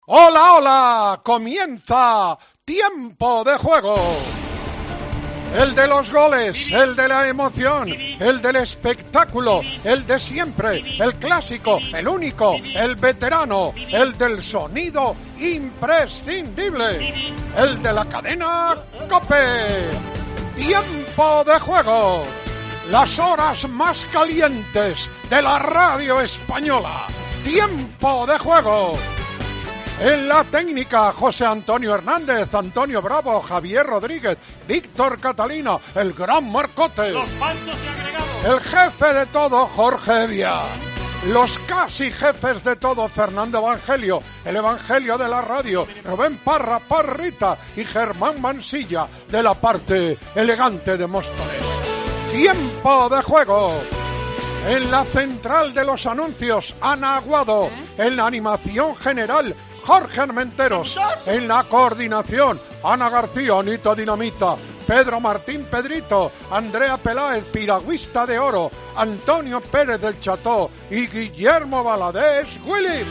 ¡Hola, hola! ¡Comienza Tiempo de Juego! El de los goles, el de la emoción, el del espectáculo, el de siempre, el clásico, el único, el veterano, el del sonido imprescindible, el de la cadena COPE. Tiempo de Juego. Las horas más calientes de la radio española. Tiempo de Juego. En la técnica, José Antonio Hernández, Antonio Bravo, Javier Rodríguez, Víctor Catalina, el gran Marcote. Los falsos y agregados. El jefe de todo, Jorge Evia. Los casi jefes de todo, Fernando Evangelio, el Evangelio de la radio, Rubén Parra, Parrita y Germán Mansilla, de la parte elegante de Móstoles. Tiempo de Juego. En la central de los anuncios, Ana Aguado. En la animación general, Jorge Armenteros. En la coordinación, Ana García, Anita Dinamita, Pedro Martín Pedrito, Andrea Peláez, Piragüista de Oro, Antonio Pérez del Cható y Guillermo Valadez Willy.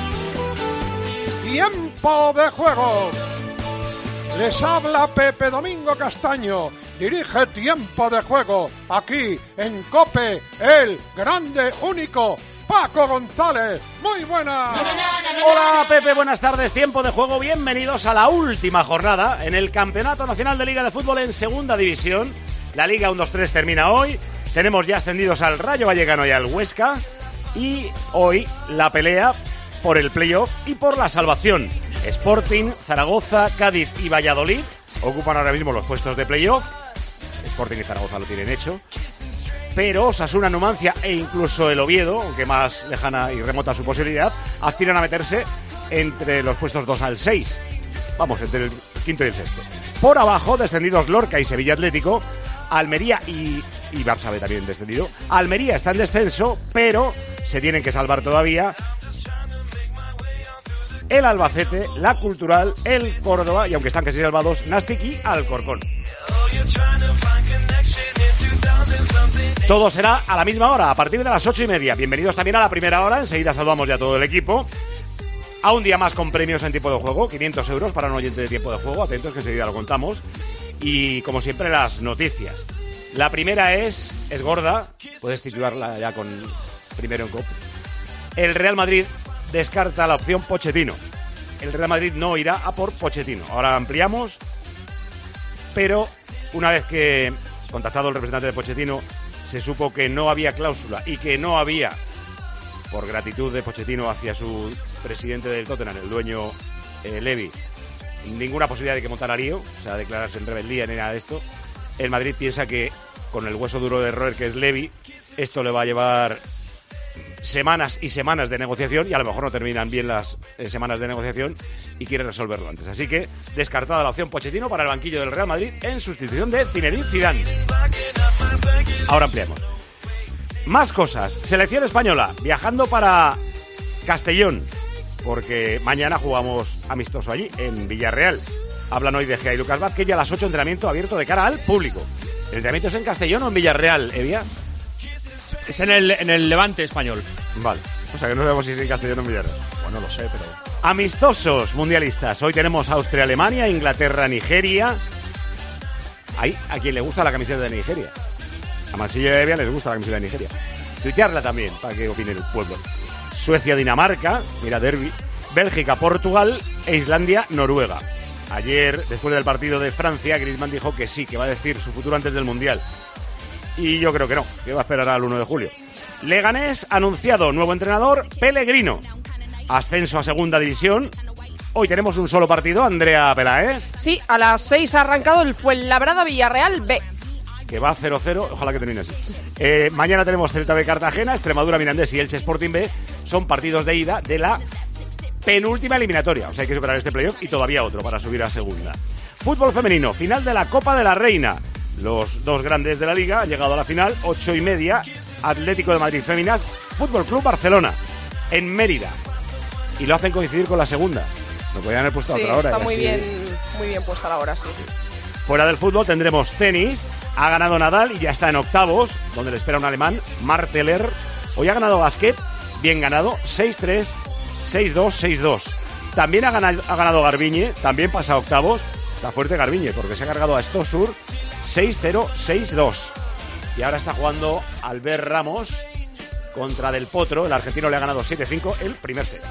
Tiempo de Juego. Les habla Pepe Domingo Castaño. Dirige Tiempo de Juego aquí en COPE, el grande, único Paco González. Muy buenas. Hola Pepe, buenas tardes. Tiempo de Juego. Bienvenidos a la última jornada en el Campeonato Nacional de Liga de Fútbol en Segunda División. La Liga 1-2-3 termina hoy. Tenemos ya ascendidos al Rayo Vallecano y al Huesca. Y hoy la pelea por el playoff y por la salvación. Sporting, Zaragoza, Cádiz y Valladolid ocupan ahora mismo los puestos de playoff. Sporting y Zaragoza lo tienen hecho. Pero Osasuna, Numancia e incluso el Oviedo, aunque más lejana y remota su posibilidad, aspiran a meterse entre los puestos 2 al 6. Vamos, entre el quinto y el sexto. Por abajo, descendidos Lorca y Sevilla Atlético, Almería y Barça B también descendido. Almería está en descenso, pero se tienen que salvar todavía el Albacete, la Cultural, el Córdoba y, aunque están casi salvados, Nastic y Alcorcón. Todo será a la misma hora, a partir de las 8:30. Bienvenidos también a la primera hora. Enseguida saludamos ya a todo el equipo. A un día más con premios en Tiempo de Juego. 500 euros para un oyente de Tiempo de Juego. Atentos que enseguida lo contamos. Y como siempre, las noticias. La primera es gorda. Puedes titularla ya con primero en COP. El Real Madrid descarta la opción Pochettino. El Real Madrid no irá a por Pochettino. Ahora ampliamos. Pero una vez que, contactado el representante de Pochettino, se supo que no había cláusula y que no había, por gratitud de Pochettino hacia su presidente del Tottenham, el dueño Levy, ninguna posibilidad de que montara lío, o sea, declararse en rebeldía ni nada de esto, el Madrid piensa que con el hueso duro de roer que es Levy, esto le va a llevar semanas y semanas de negociación y a lo mejor no terminan bien las semanas de negociación y quiere resolverlo antes. Así que descartada la opción Pochettino para el banquillo del Real Madrid en sustitución de Zinedine Zidane. Ahora ampliamos. Más cosas. Selección española viajando para Castellón porque mañana jugamos amistoso allí en Villarreal. Hablan hoy de Gea y Lucas Vázquez y a las 8 entrenamiento abierto de cara al público. ¿El entrenamiento es en Castellón o en Villarreal, Evia? Es en el Levante español. Vale, o sea que no sabemos si es en Castellón o en Villarreal. Bueno, lo sé, pero... Amistosos mundialistas. Hoy tenemos Austria-Alemania, Inglaterra-Nigeria. Hay a quien le gusta la camiseta de Nigeria. A Mansilla y a Evia les gusta la camiseta de Nigeria. Tuitearla también, para que opine el pueblo. Suecia-Dinamarca, mira, derbi. Bélgica-Portugal e Islandia-Noruega. Ayer, después del partido de Francia, Griezmann dijo que sí, que va a decir su futuro antes del Mundial. Y yo creo que no, que va a esperar al 1 de julio. Leganés, anunciado nuevo entrenador, Pellegrino. Ascenso a Segunda División. Hoy tenemos un solo partido, Andrea Peláez. Sí, a las 6 ha arrancado el Fuenlabrada-Villarreal B. Que va 0-0, ojalá que termine así. Mañana tenemos Celta B Cartagena, Extremadura Mirandés y Elche Sporting B. Son partidos de ida de la penúltima eliminatoria. O sea, hay que superar este playoff y todavía otro para subir a Segunda. Fútbol femenino, final de la Copa de la Reina. Los dos grandes de la Liga han llegado a la final, 8:30, Atlético de Madrid Féminas, Fútbol Club Barcelona, en Mérida. Y lo hacen coincidir con la segunda. Lo podrían haber puesto a otra hora. Está muy bien puesta la hora, sí. Fuera del fútbol tendremos tenis. Ha ganado Nadal y ya está en octavos, donde le espera un alemán, Marteller. Hoy ha ganado Gasquet, bien ganado, 6-3, 6-2, 6-2. También ha ganado Garbiñe, también pasa a octavos. Está fuerte Garbiñe, porque se ha cargado a Stosur 6-0, 6-2. Y ahora está jugando Albert Ramos contra Del Potro. El argentino le ha ganado 7-5 el primer set.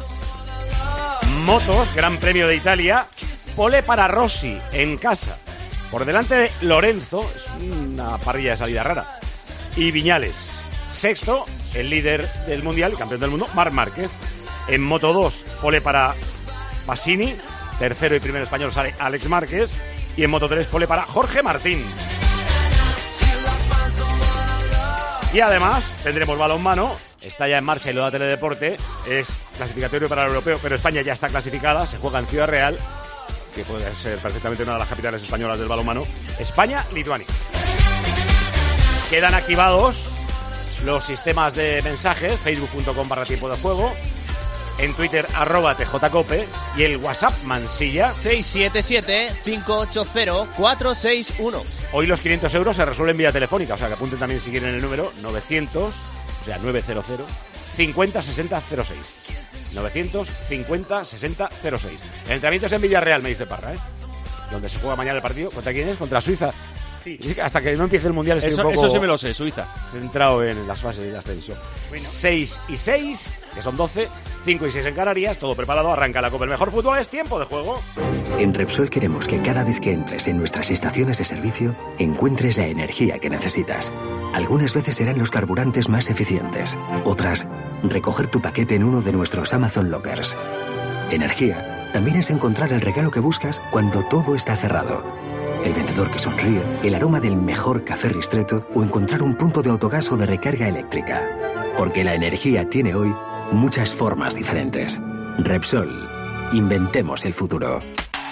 Motos, Gran Premio de Italia. Pole para Rossi en casa. Por delante de Lorenzo, es una parrilla de salida rara. Y Viñales. Sexto, el líder del mundial, campeón del mundo, Marc Márquez. En Moto 2, pole para Pasini. Tercero y primer español sale Alex Márquez. Y en Moto 3, pole para Jorge Martín. Y además tendremos balonmano. Está ya en marcha y lo da Teledeporte. Es clasificatorio para el europeo, pero España ya está clasificada. Se juega en Ciudad Real, que puede ser perfectamente una de las capitales españolas del balonmano. España-Lituania. Quedan activados los sistemas de mensajes, facebook.com/tiempo de juego, en Twitter @tjcope y el WhatsApp Mansilla 677-580-461. Hoy los 500 euros se resuelven vía telefónica, o sea que apunten también si quieren el número 900, o sea 900 50 60 06. 950 60 06. El entrenamiento es en Villarreal, me dice Parra, donde se juega mañana el partido. ¿Contra quién es? Contra Suiza. Sí. Hasta que no empiece el mundial estoy un poco eso sí me lo sé, Suiza. centrado en las fases de ascenso. Bueno. 6 y 6, que son 12, 5 y 6 en Canarias, todo preparado, arranca la Copa. El mejor fútbol es tiempo de juego. En Repsol queremos que cada vez que entres en nuestras estaciones de servicio encuentres la energía que necesitas. Algunas veces serán los carburantes más eficientes, otras, recoger tu paquete en uno de nuestros Amazon Lockers. Energía también es encontrar el regalo que buscas cuando todo está cerrado. El vendedor que sonríe, el aroma del mejor café Ristretto o encontrar un punto de autogas o de recarga eléctrica. Porque la energía tiene hoy muchas formas diferentes. Repsol. Inventemos el futuro.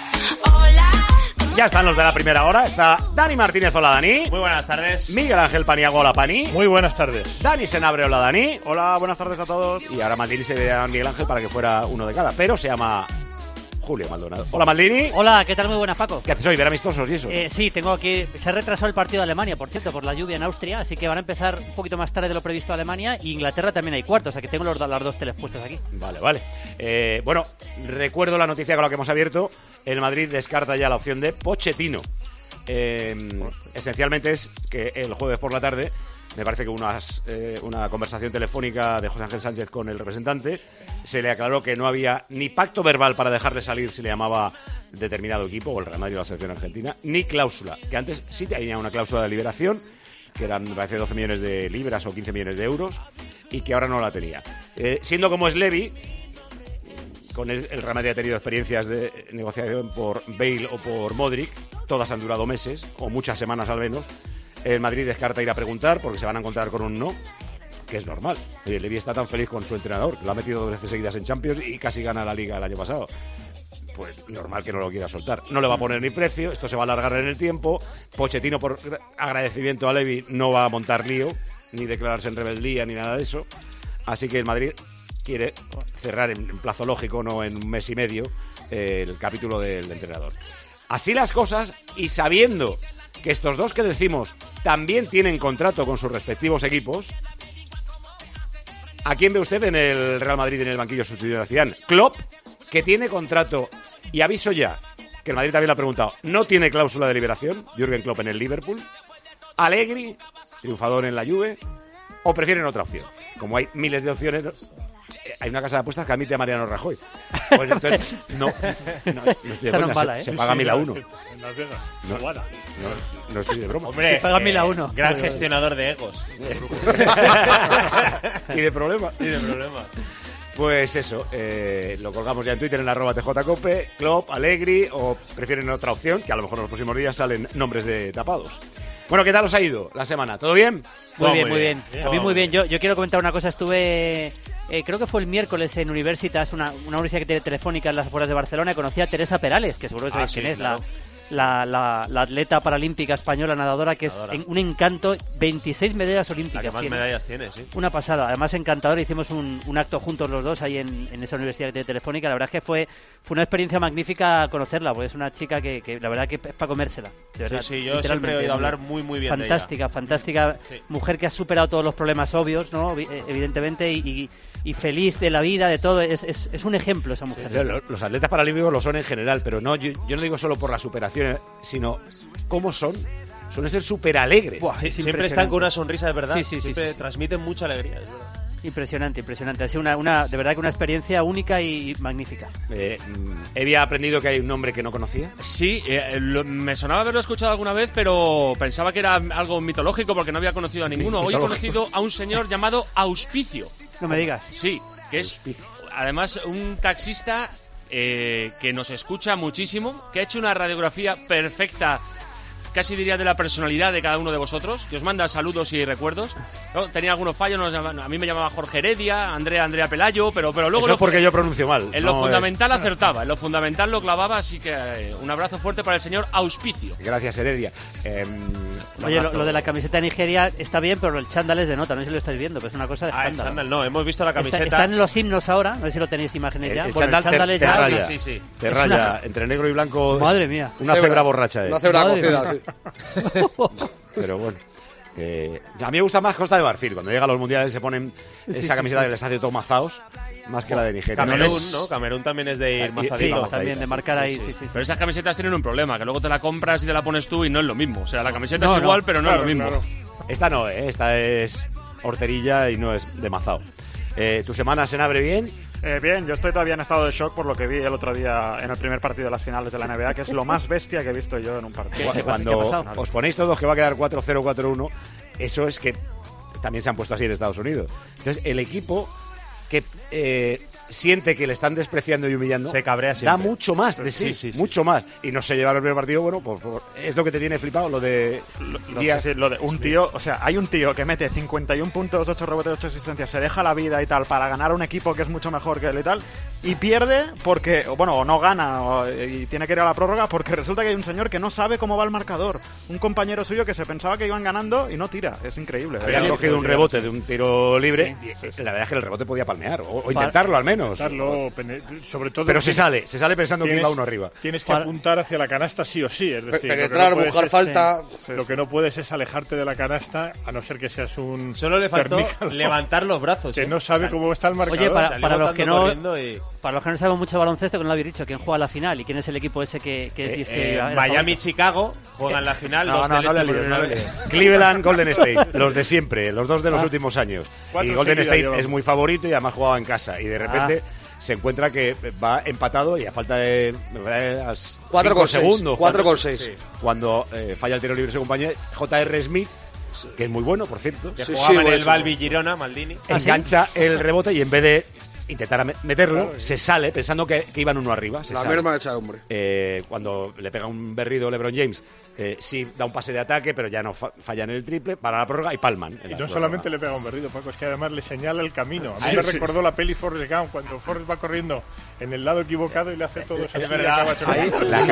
Ya están los de la primera hora. Está Dani Martínez, hola Dani. Muy buenas tardes. Miguel Ángel Paniagua, hola Pani. Muy buenas tardes. Dani Senabre, hola Dani. Hola, buenas tardes a todos. Y ahora Maldini se ve a Miguel Ángel para que fuera uno de cada, pero se llama Julio Maldonado. Hola Maldini. Hola, ¿qué tal? Muy buenas, Paco. ¿Qué haces hoy? ¿Ver amistosos y eso? Sí, tengo aquí... Se ha retrasado el partido de Alemania, por cierto, por la lluvia en Austria, así que van a empezar un poquito más tarde de lo previsto Alemania, y Inglaterra también hay cuartos, o sea que tengo las dos teles puestas aquí. Vale. Bueno, recuerdo la noticia con la que hemos abierto. El Madrid descarta ya la opción de Pochettino. Esencialmente es que el jueves por la tarde me parece que una conversación telefónica de José Ángel Sánchez con el representante se le aclaró que no había ni pacto verbal para dejarle salir si le llamaba determinado equipo, o el Real Madrid o la selección argentina, ni cláusula, que antes sí tenía una cláusula de liberación, que eran, me parece, 12 millones de libras o 15 millones de euros, y que ahora no la tenía. Siendo como es Levy, con el Real Madrid ha tenido experiencias de negociación por Bale o por Modric, todas han durado meses, o muchas semanas al menos. El Madrid descarta ir a preguntar porque se van a encontrar con un no, que es normal. El Levy está tan feliz con su entrenador, que lo ha metido 2 veces seguidas en Champions y casi gana la Liga el año pasado. Pues normal que no lo quiera soltar. No le va a poner ni precio, esto se va a alargar en el tiempo. Pochettino, por agradecimiento a Levy, no va a montar lío, ni declararse en rebeldía, ni nada de eso. Así que el Madrid quiere cerrar en plazo lógico, no en un mes y medio, el capítulo del entrenador. Así las cosas, y sabiendo que estos dos que decimos también tienen contrato con sus respectivos equipos, ¿a quién ve usted en el Real Madrid en el banquillo sustituto de Zidane? Klopp, que tiene contrato, y aviso ya, que el Madrid también lo ha preguntado, no tiene cláusula de liberación, Jürgen Klopp en el Liverpool. Allegri, triunfador en la Juve, o prefieren otra opción. Como hay miles de opciones, hay una casa de apuestas que admite a Mariano Rajoy. Pues entonces, no estoy de broma, se paga 1.000 a 1. En Las Vegas. No estoy de broma. Hombre, se paga 1.000 a 1. Gran gestionador de egos. Y de problemas. Pues eso, lo colgamos ya en Twitter en @tjcope, Klopp, Allegri, o prefieren otra opción, que a lo mejor en los próximos días salen nombres de tapados. Bueno, ¿qué tal os ha ido la semana? ¿Todo bien? Muy bien. A mí muy bien. Yo quiero comentar una cosa. Estuve, creo que fue el miércoles en Universitas, una universidad telefónica en las afueras de Barcelona, y conocí a Teresa Perales, que seguro que sabéis quién es, claro. La atleta paralímpica española nadadora, que es un encanto. 26 medallas olímpicas. La que más medallas tiene, sí. Una pasada. Además, encantadora. Hicimos un acto juntos los dos ahí en esa universidad telefónica. La verdad es que fue una experiencia magnífica conocerla, porque es una chica que la verdad que es para comérsela. De verdad, sí, yo siempre he oído hablar muy bien fantástica, de ella. Fantástica. Sí. Mujer que ha superado todos los problemas obvios, ¿no? Evidentemente, y y feliz de la vida, de todo. Es un ejemplo esa mujer. Los atletas paralímpicos lo son en general, pero no, yo no digo solo por la superación, sino cómo son. Suelen ser súper alegres. Siempre están con una sonrisa, de verdad. Sí, siempre transmiten mucha alegría, es verdad. Impresionante. Ha sido de verdad que una experiencia única y magnífica. Había aprendido que hay un nombre que no conocía. Sí, me sonaba haberlo escuchado alguna vez, pero pensaba que era algo mitológico porque no había conocido a ninguno. Hoy he conocido a un señor llamado Auspicio. No me digas. Sí, que es además un taxista que nos escucha muchísimo, que ha hecho una radiografía perfecta, casi diría de la personalidad de cada uno de vosotros, que os manda saludos y recuerdos. ¿No? Tenía algunos fallos, a mí me llamaba Jorge Heredia, Andrea Pelayo, pero luego... Eso es porque yo pronuncio mal. En lo fundamental acertaba, en lo fundamental lo clavaba, así que un abrazo fuerte para el señor Auspicio. Gracias, Heredia. Oye, lo de la camiseta de Nigeria está bien, pero el chándal es de nota, no sé si lo estáis viendo, pero es una cosa de escándalo. El chándal no, hemos visto la camiseta. Está en los himnos ahora, no sé si lo tenéis imágenes ya. El chándal es te ya... raya, sí. Te raya, entre negro y blanco. Madre mía. Una cebra borracha. Una cebra cocida, sí. Pero bueno. A mí me gusta más Costa de Marfil. Cuando llega a los mundiales se ponen esa camiseta que les hace todo mazaos, más que la de Nigeria. Camerún, ¿no? Camerún también es de ir mazadito. Sí, también de marcar ahí, sí. Pero esas camisetas tienen un problema, que luego te la compras y te la pones tú y no es lo mismo. O sea, la camiseta es igual, pero no es lo mismo. Claro. Esta no, esta es horterilla y no es de mazao. ¿Tu semana se abre bien? Bien, yo estoy todavía en estado de shock por lo que vi el otro día en el primer partido de las finales de la NBA, que es lo más bestia que he visto yo en un partido. Cuando os ponéis todos que va a quedar 4-0, 4-1, eso es que también se han puesto así en Estados Unidos. Entonces, el equipo que siente que le están despreciando y humillando, se cabrea siempre. Da mucho más de sí, mucho más. Y no se lleva el primer partido, bueno, pues es lo que te tiene flipado, lo de... Lo de un tío, o sea, hay un tío que mete 51 puntos, 8 rebotes, 8 asistencias, se deja la vida y tal para ganar a un equipo que es mucho mejor que él y tal, y pierde porque, bueno, o no gana y tiene que ir a la prórroga porque resulta que hay un señor que no sabe cómo va el marcador. Un compañero suyo que se pensaba que iban ganando y no tira. Es increíble. Habían cogido un rebote de un tiro libre y la verdad es que el rebote podía palmear o intentarlo al menos. Sobre todo, pero se sale pensando que iba uno arriba. Tienes que apuntar hacia la canasta sí o sí, es decir, penetrar, buscar falta. Lo que no puedes es alejarte de la canasta, a no ser que seas un... Solo le faltó levantar los brazos. Que no sabe cómo está el marcador. Oye, para los que no sabemos mucho de baloncesto, que no lo habéis dicho, ¿quién juega la final? ¿Y quién es el equipo ese que Miami-Chicago juegan la final, Cleveland, Golden State, los de siempre, los dos de los últimos años. Y Golden State es muy favorito y además jugaba en casa. Y de repente se encuentra que va empatado y a falta de 4 segundos. 4,6. Cuando falla el tiro libre su compañero, J.R. Smith, que es muy bueno, por cierto. Que jugaba en el Valvi Girona, Maldini. Engancha el rebote y en vez de intentar meterlo, se sale pensando que iban uno arriba. La merma hecha de hombre. Cuando le pega un berrido LeBron James, sí da un pase de ataque, pero ya no falla en el triple, para la prórroga y palman. Y no solamente le pega un berrido, Paco, es que además le señala el camino. A mí me recordó la peli Forrest Gump, cuando Forrest va corriendo en el lado equivocado y le hace todo eso. Es verdad. Ahí, la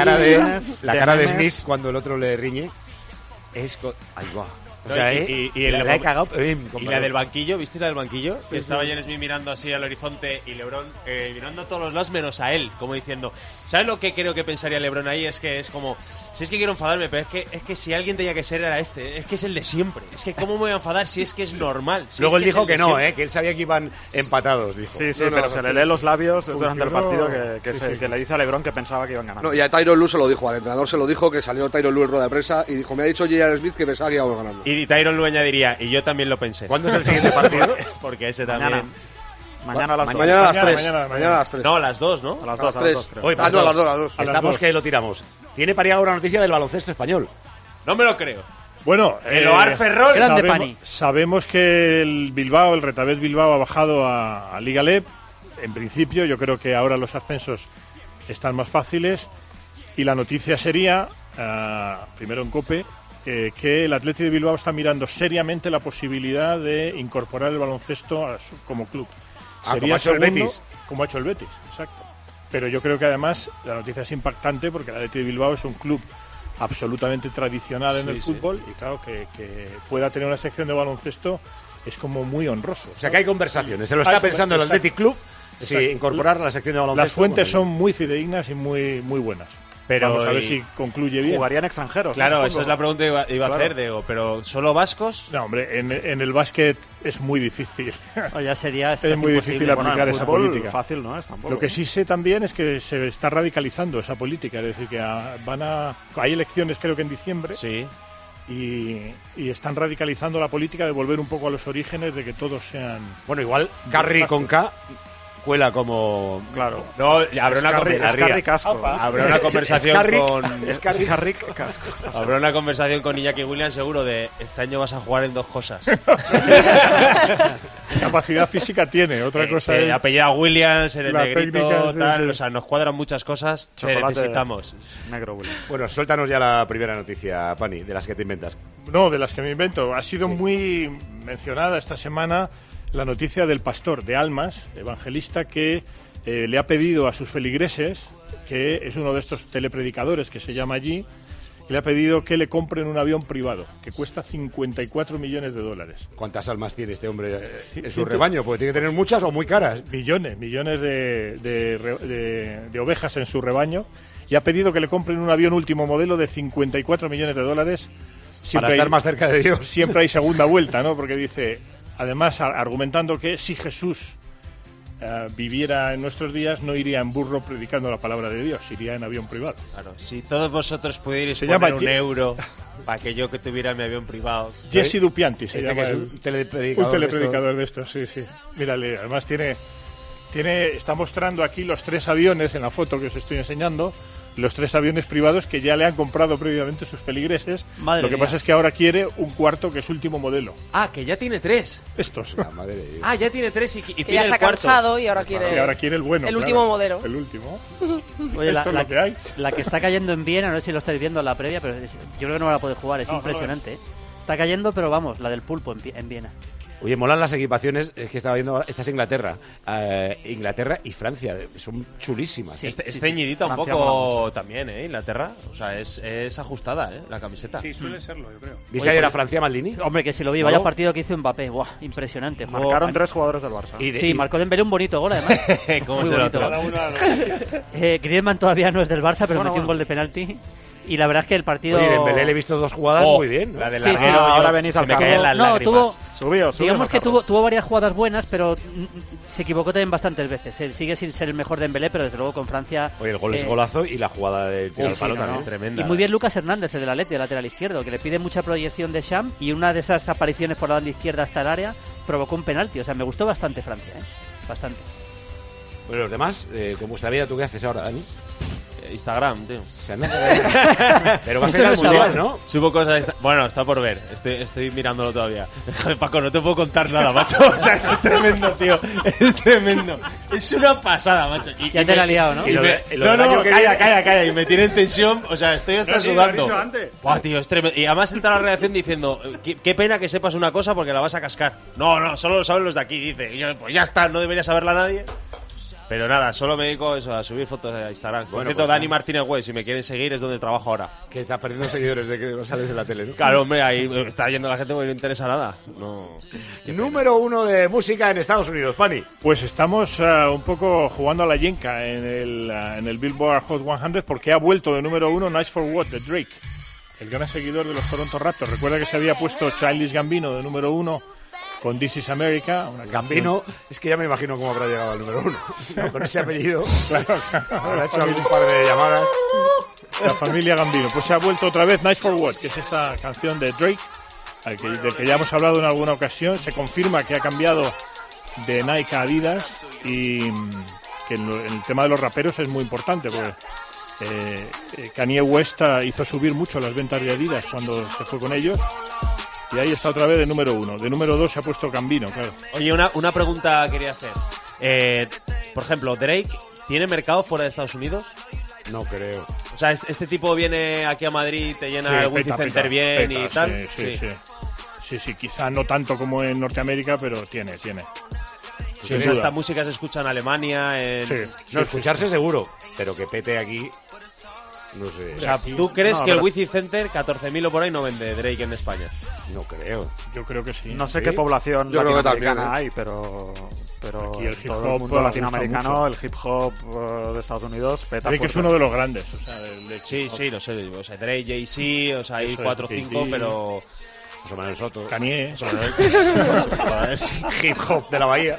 cara de Smith cuando el otro le riñe es... ¡Ay, guau! O sea, y la he cagado. Y la del banquillo, ¿viste la del banquillo? Que estaba Jen Smith mirando así al horizonte y LeBron mirando a todos los lados menos a él, como diciendo, ¿sabes lo que creo que pensaría LeBron ahí? Es que es como, si es que quiero enfadarme, pero es que si alguien tenía que ser era este, es que es el de siempre. Es que ¿cómo me voy a enfadar si es que es normal? Si Luego él dijo que no, que él sabía que iban empatados, dijo. Sí, pero se le lee los labios durante el partido que le dice a LeBron que pensaba que iban ganando. No, y a Tyronn Lue se lo dijo, al entrenador se lo dijo, que salió Tyronn Lue en rueda de prensa y dijo, me ha dicho J.R. Smith que pensaba que íbamos ganando. Y Tyronn Lue añadiría, y yo también lo pensé. ¿Cuándo es el siguiente partido? Porque ese también... Mañana a las 2. Mañana a las 3. Mañana a las 3. No, a las 2, ¿no? A las 2, Oye, a las 2. Estamos que lo tiramos. Tiene pareada una noticia del baloncesto español. No me lo creo. Bueno, Eloar Ferrol. Sabemos que el Retabet Bilbao ha bajado a Liga LEB. En principio, yo creo que ahora los ascensos están más fáciles. Y la noticia sería, primero en COPE, que el Athletic de Bilbao está mirando seriamente la posibilidad de incorporar el baloncesto como club. Sería como ha hecho el Betis. Como ha hecho el Betis, exacto. Pero yo creo que además la noticia es impactante porque el Athletic de Bilbao es un club absolutamente tradicional en el fútbol y claro, que pueda tener una sección de baloncesto es como muy honroso. O sea que hay conversaciones, se lo está pensando el Athletic Club, si incorporar la sección de baloncesto. Las fuentes son muy fidedignas y muy buenas. Pero vamos a ver si concluye bien. Jugarían extranjeros. Claro, ¿no? esa es la pregunta que iba a hacer, Diego. ¿Pero solo vascos? No, hombre, en el básquet es muy difícil. O ya sería es muy difícil aplicar esa política. Fácil no es tampoco. Lo que sí sé también es que se está radicalizando esa política, es decir, que hay elecciones creo que en diciembre. Sí. Y están radicalizando la política de volver un poco a los orígenes de que todos sean... Bueno, igual Carri con K cuela como... Claro. No, habrá una Casco. Habrá una conversación Habrá una conversación con Iñaki Williams seguro de este año vas a jugar en 2 cosas. Capacidad física tiene, otra cosa es... Apellida Williams, eres negrito, técnica, tal, sí. O sea, nos cuadran muchas cosas, te necesitamos. Negro Williams. Bueno, suéltanos ya la primera noticia, Pani, de las que te inventas. No, de las que me invento. Ha sido muy mencionada esta semana la noticia del pastor de Almas, evangelista, que le ha pedido a sus feligreses, que es uno de estos telepredicadores que se llama allí, y le ha pedido que le compren un avión privado, que cuesta $54 millones. ¿Cuántas almas tiene este hombre en su rebaño? Porque tiene que tener muchas o muy caras. Millones de ovejas en su rebaño, y ha pedido que le compren un avión último modelo de $54 millones. Para estar más cerca de Dios. Siempre hay segunda vuelta, ¿no? Porque dice, además, argumentando que si Jesús viviera en nuestros días, no iría en burro predicando la palabra de Dios, iría en avión privado. Claro, si todos vosotros pudierais poner €1 para que yo que tuviera mi avión privado. Jesse Dupianti se llama, que es un telepredicador de estos, sí. Mírale, además está mostrando aquí los 3 aviones en la foto que os estoy enseñando, los 3 aviones privados que ya le han comprado previamente sus feligreses. Lo que pasa es que ahora quiere un cuarto que es último modelo. Ah, que ya tiene 3. Estos. Ya tiene 3 y que pide ya el se ha cuarto. cansado y ahora quiere... Sí, ahora quiere el bueno. El último modelo. El último. Oye, Esto es lo que hay. La que está cayendo en Viena, no sé si lo estáis viendo en la previa, pero yo creo que no la puede jugar, es impresionante. ¿Eh? Está cayendo, pero vamos, la del pulpo en Viena. Oye, molan las equipaciones, es que estaba viendo ahora, esta es Inglaterra. Inglaterra y Francia, son chulísimas. Sí, es ceñidita un poco también, Inglaterra. O sea, es ajustada, la camiseta. Sí, suele serlo, yo creo. ¿Viste ayer a Francia, Maldini? Hombre, que si lo vi, vaya partido que hizo Mbappé. Buah, impresionante. Marcaron 3 jugadores del Barça. Sí, marcó Dembélé un bonito gol, además. ¿Cómo muy se bonito. Griezmann todavía no es del Barça, pero metió un gol de penalti. Y la verdad es que el partido... Oye, Dembélé le he visto 2 jugadas muy bien, ¿no? La del larguero, ahora venís al carro. No, tuvo... Subió digamos que tuvo varias jugadas buenas, pero se equivocó también bastantes veces. Él sigue sin ser el mejor Dembélé, pero desde luego con Francia... Oye, el gol es golazo y la jugada del tiro al palo también. Tremenda. Y muy bien Lucas Hernández, el del Atleti, el lateral izquierdo, que le pide mucha proyección de Sham, y una de esas apariciones por la banda izquierda hasta el área provocó un penalti. O sea, me gustó bastante Francia, bastante. Bueno, los demás, con vuestra vida, ¿tú qué haces ahora, Dani? Instagram, tío. Pero va a ser al mundial, ¿no? Subo cosas. Bueno, está por ver. Estoy mirándolo todavía. Paco, no te puedo contar nada, macho. O sea, es tremendo, tío. Es tremendo. Es una pasada, macho. Ya te la he liado, ¿no? No, calla. Y me tiene en tensión. O sea, estoy hasta sudando. Buah, tío, es tremendo. Y además entra la redacción diciendo: qué pena que sepas una cosa porque la vas a cascar. No, solo lo saben los de aquí, dice. Y yo, pues ya está, no debería saberla nadie. Pero nada, solo me dedico a subir fotos a Instagram. Por cierto, Dani Martínez Güey, si me quieren seguir es donde trabajo ahora. Que estás perdiendo seguidores de que no sales en la tele, ¿no? Claro, hombre, ahí está yendo la gente porque no interesa nada. No. Número 1 de música en Estados Unidos, Pani. Pues estamos un poco jugando a la yenca en el Billboard Hot 100 porque ha vuelto de número 1 Nice for What de Drake, el gran seguidor de los Toronto Raptors. Recuerda que se había puesto Childish Gambino de número 1 con This Is America. Gambino, es que ya me imagino cómo habrá llegado al número 1. ¿No? Con ese apellido. Claro. Habrá hecho algún par de llamadas. La familia Gambino. Pues se ha vuelto otra vez Nice for What, que es esta canción de Drake, del que ya hemos hablado en alguna ocasión. Se confirma que ha cambiado de Nike a Adidas y que en el tema de los raperos es muy importante porque Kanye West hizo subir mucho las ventas de Adidas cuando se fue con ellos. Y ahí está otra vez de número 1. De número 2 se ha puesto Gambino, claro. Oye, una pregunta quería hacer. Por ejemplo, ¿Drake tiene mercado fuera de Estados Unidos? No creo. O sea, este tipo viene aquí a Madrid, te llena el Wizzing Center bien y tal. Sí, quizá no tanto como en Norteamérica, pero tiene. Sin duda. Esta música se escucha en Alemania. No, escucharse seguro, pero que pete aquí... No sé. O sea, ¿tú crees que el Wizzing Center, 14.000 o por ahí, no vende Drake en España? No creo. Yo creo que sí. No sé qué población latinoamericana hay, pero pero Aquí el hip todo hop el mundo gusta latinoamericano, mucho. el hip hop de Estados Unidos peta Drake es fuerte. uno de los grandes. O sea, Sí, lo sé. O sea, Drake, Jay-Z, o sea, hay Eso es, 4 o 5, Jay-Z. pero... José Manuel Soto. Kanye. Joder, sí. Hip hop de la Bahía.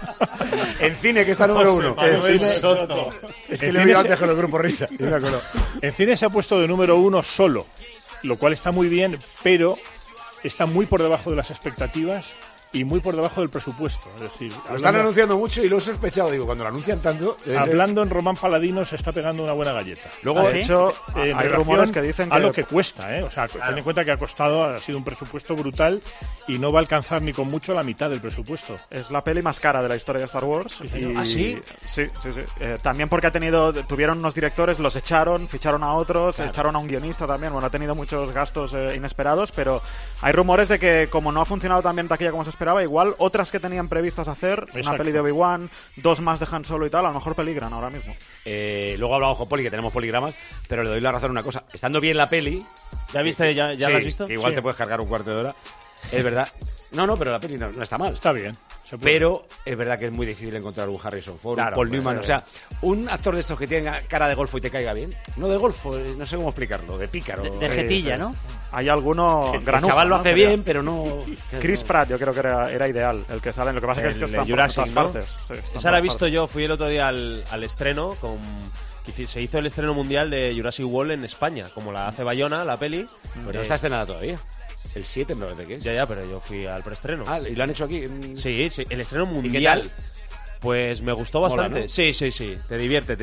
En cine, que está número 1. Manuel Soto. Es que En lo he cine oído se- antes con el grupo Risa. y me acuerdo. En cine se ha puesto de número 1 solo, lo cual está muy bien, pero está muy por debajo de las expectativas y muy por debajo del presupuesto. Es decir, Lo están anunciando mucho y lo he sospechado. Digo, cuando lo anuncian tanto... debe ser- hablando en Román Paladino se está pegando una buena galleta. Luego, De hecho, En hay relación rumores que dicen a que lo que cuesta, ¿eh? O sea, ten en cuenta que ha sido un presupuesto brutal y no va a alcanzar ni con mucho la mitad del presupuesto. es la peli más cara de la historia de Star Wars. Y, ¿Ah, sí? Sí. También porque tuvieron unos directores, los echaron, ficharon a otros, echaron a un guionista también. Bueno, ha tenido muchos gastos inesperados, pero hay rumores de que como no ha funcionado tan bien en taquilla como se esperaba, igual otras que tenían previstas hacer, una Exacto. peli de Obi-Wan, 2 más de Han Solo y tal, a lo mejor peligran ahora mismo. luego hablamos con Poli, que tenemos poligramas, pero le doy la razón a una cosa. Estando bien la peli... ¿Ya viste? ¿Ya sí, la has visto? que igual Sí. te puedes cargar un cuarto de hora. Es verdad. No, pero la peli no está mal. Está bien. se puede. Pero es verdad que es muy difícil encontrar un Harrison Ford, Claro, un Paul pues, Newman. O sea, un actor de estos que tenga cara de golfo y te caiga bien. No de golfo, no sé cómo explicarlo, de pícaro. De jetilla, ¿no? Hay alguno El granuja, chaval lo ¿no? hace Sería. bien, pero no... Chris Pratt, yo creo que era ideal, el que sale. Lo que pasa es que El están por Jurassic, todas ¿no? partes. Sí, están por Esa la he todas visto partes. yo, fui el otro día al estreno se hizo el estreno mundial de Jurassic World en España, como la hace Bayona, la peli. Pero no está estrenada todavía. El 7 me parece que es. Ya, pero yo fui al preestreno. Ah, ¿y lo han hecho aquí? Sí, el estreno ¿Y mundial. qué tal? Pues me gustó Mola, bastante. ¿no? Sí. Te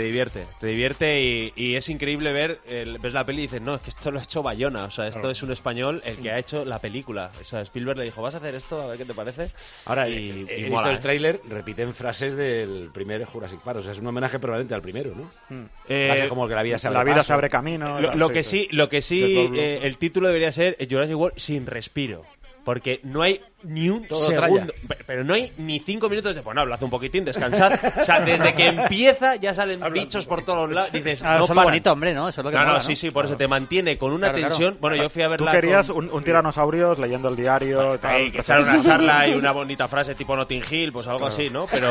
divierte y es increíble ves la peli y dices, no, es que esto lo ha hecho Bayona. O sea, esto es un español el que ha hecho la película. O sea, Spielberg le dijo, ¿vas a hacer esto? A ver qué te parece. Ahora, y he visto mola, el tráiler, repiten frases del primer Jurassic Park. O sea, es un homenaje permanente al primero, ¿no? Va a ser como que la vida se abre La vida paso. se abre camino. Lo que sí, Jeff Goldblum. el título debería ser Jurassic World sin respiro. Porque no hay ni un Todo segundo. Pero no hay ni 5 minutos de, bueno, hablad un poquitín, descansad. O sea, desde que empieza ya salen bichos por todos lados. Dices, Ah, no eso es lo paran. bonito, hombre, ¿no? Eso es lo que No, mola, sí, por eso te mantiene con una Claro, tensión. Bueno, yo fui a Tú verla. querías con... un tiranosaurios leyendo el diario y tal. Hay que echar una charla y una bonita frase tipo Notting Hill, pues algo así, ¿no? Pero.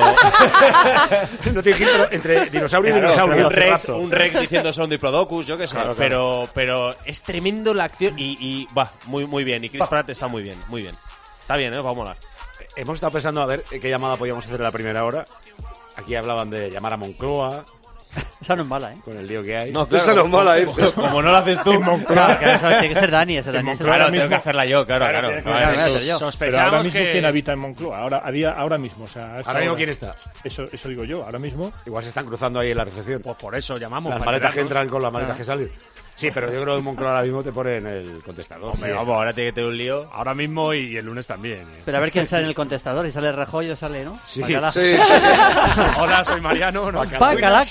No te dije, pero entre dinosaurio y Claro, dinosaurio. un Rex diciendo son Diplodocus, yo qué sé. Claro. Pero es tremendo la acción y va, muy bien. Y Chris Pratt está muy bien. Está bien, va a molar. Hemos estado pensando a ver qué llamada podíamos hacer en la primera hora. Aquí hablaban de llamar a Moncloa, Esa no es mala, ¿eh? con el lío que hay. No, Esa no es mala, Como no lo haces tú. Claro, que eso tiene que ser Dani, ese Dani. Claro, tengo que hacerla yo, claro. tiene que Claro, voy a hacer yo. Pero ahora Sospechamos mismo, que... ¿quién habita en Moncloa? Ahora mismo. O sea, a esta Ahora mismo, hora. ¿quién está? Eso digo yo, ahora mismo. Igual se están cruzando ahí en la recepción. Pues por eso llamamos. Las para maletas que enterarnos. entran con las maletas que salen. Sí, pero yo creo que en Moncloa ahora mismo te ponen el contestador. Hombre, Sí. vamos, ahora tiene que tener un lío. Ahora mismo y el lunes también. Pero a ver quién sale en el contestador. Si sale Rajoy o sale, ¿no? Sí, Bacalá. Sí. Hola, soy Mariano. ¿no? Bacalá.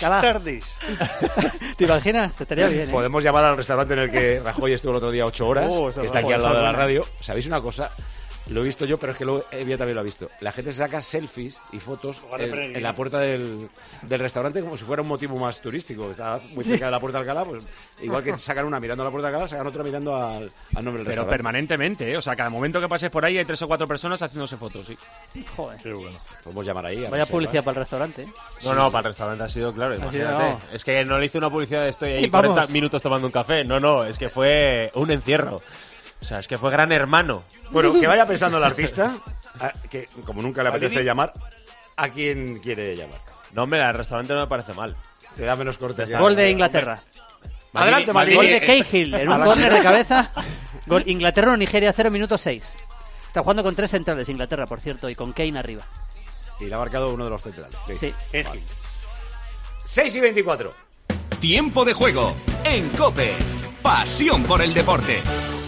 ¿Te imaginas? Te estaría bien, ¿eh? Podemos llamar al restaurante en el que Rajoy estuvo el otro día 8 horas, Eso que está es aquí al buena. lado de la radio. ¿Sabéis una cosa? Lo he visto yo, pero es que luego Evia también lo ha visto. La gente se saca selfies y fotos en la puerta del restaurante como si fuera un motivo más turístico. Está muy cerca de la puerta de Alcalá, pues igual que sacan una mirando a la puerta de Alcalá, sacan otra mirando al nombre del Pero restaurante. permanentemente, ¿eh? O sea, cada momento que pases por ahí hay 3 o 4 personas haciéndose fotos, sí. Joder. Qué bueno. Podemos llamar ahí. a Vaya reservar. publicidad para el restaurante, ¿eh? No, para el restaurante ha sido, claro, imagínate. no. Es que no le hice una publicidad de estoy ahí Y vamos. 40 minutos tomando un café. No, es que fue un encierro. O sea, es que fue Gran Hermano. Bueno, que vaya pensando el artista, que como nunca le apetece llamar, ¿a quién quiere llamar? No, hombre, el restaurante no me parece mal. Te da menos cortes. Gol de Inglaterra. Adelante, Maldini. Gol de Cahill en un córner de cabeza. Gol Inglaterra o Nigeria 0, minuto 6. Está jugando con 3 centrales Inglaterra, por cierto, y con Kane arriba. Y le ha marcado uno de los centrales. Sí. Vale. 6:24. Tiempo de juego en COPE. Pasión por el deporte.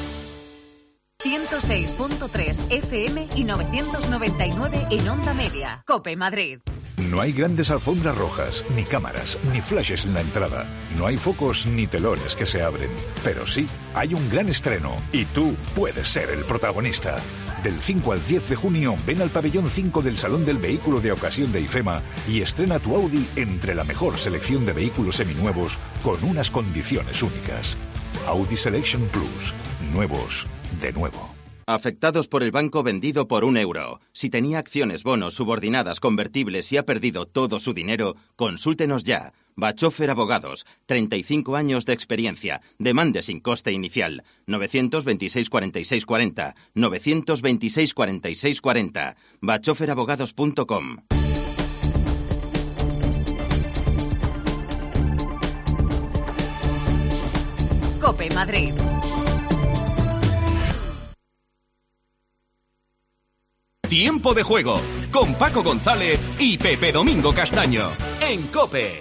106.3 FM y 999 en Onda Media. COPE Madrid. No hay grandes alfombras rojas, ni cámaras, ni flashes en la entrada. No hay focos ni telones que se abren. Pero sí, hay un gran estreno y tú puedes ser el protagonista. Del 5 al 10 de junio, ven al pabellón 5 del Salón del Vehículo de Ocasión de IFEMA y estrena tu Audi entre la mejor selección de vehículos seminuevos con unas condiciones únicas. Audi Selection Plus. Nuevos de nuevo. Afectados por el banco vendido por €1. Si tenía acciones, bonos, subordinadas, convertibles y ha perdido todo su dinero, consúltenos ya. Bachofer Abogados, 35 años de experiencia. Demande sin coste inicial. 926 46 40. 926 46 40. bachoferabogados.com. COPE Madrid. Tiempo de juego con Paco González y Pepe Domingo Castaño en COPE.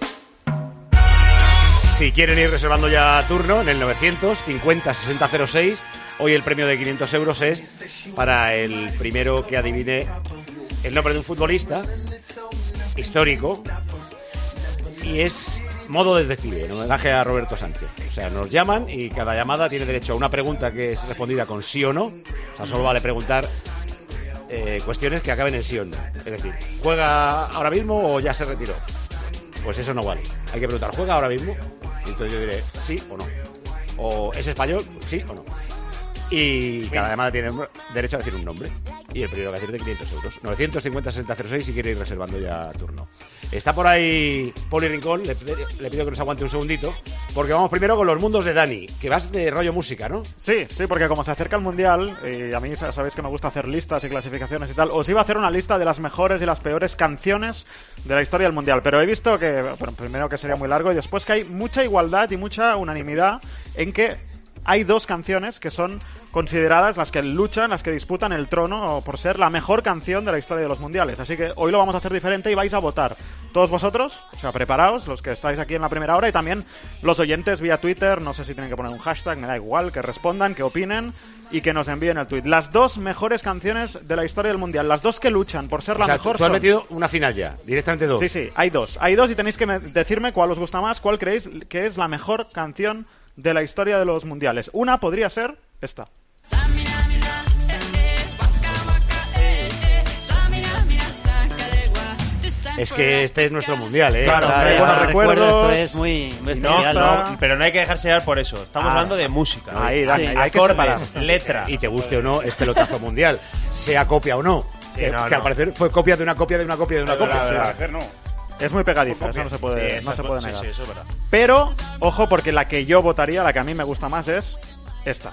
Si quieren ir reservando ya turno en el 950 6006, hoy el premio de 500 euros es para el primero que adivine el nombre de un futbolista histórico y es modo detective, en homenaje a Roberto Sánchez. O sea, nos llaman y cada llamada tiene derecho a una pregunta que es respondida con sí o no. O sea, solo vale preguntar cuestiones que acaben en sí o no. Es decir, ¿juega ahora mismo o ya se retiró? Pues eso no vale. Hay que preguntar, ¿juega ahora mismo? Y entonces yo diré sí o no. ¿O es español? Sí o no. Y cada llamada tiene derecho a decir un nombre. Y el primero que decir de 500 euros. 950 6006 si quiere ir reservando ya turno. Está por ahí Poli Rincón. Le pido que nos aguante un segundito. Porque vamos primero con los mundos de Dani. Que vas de rollo música, ¿no? Sí, porque como se acerca el Mundial, y a mí sabéis que me gusta hacer listas y clasificaciones y tal, os iba a hacer una lista de las mejores y las peores canciones de la historia del Mundial. Pero he visto que, bueno, primero que sería muy largo y después que hay mucha igualdad y mucha unanimidad en que hay dos canciones que son consideradas las que luchan, las que disputan el trono por ser la mejor canción de la historia de los mundiales. Así que hoy lo vamos a hacer diferente y vais a votar todos vosotros, o sea, preparaos, los que estáis aquí en la primera hora y también los oyentes vía Twitter, no sé si tienen que poner un hashtag, me da igual, que respondan, que opinen y que nos envíen el tweet. Las dos mejores canciones de la historia del mundial, las dos que luchan por ser la mejor tú has metido una final ya, directamente dos. Sí, hay dos y tenéis que decirme cuál os gusta más, cuál creéis que es la mejor canción de la historia de los mundiales. Una podría ser esta. Es que este es nuestro mundial, ¿eh? Claro, buenos recuerdos. Esto es muy no, pero no hay que dejarse llevar por eso. Estamos hablando de música. Ahí, Dani, hay que acordes, letra. Y te guste o no, es pelotazo mundial. Sea copia o no. Sí, que al parecer fue copia de una copia de una copia de una copia. Es muy pegadiza, eso no se puede, Sí, no se puede negar. Sí, eso es verdad. Pero, ojo, porque la que yo votaría, la que a mí me gusta más es esta.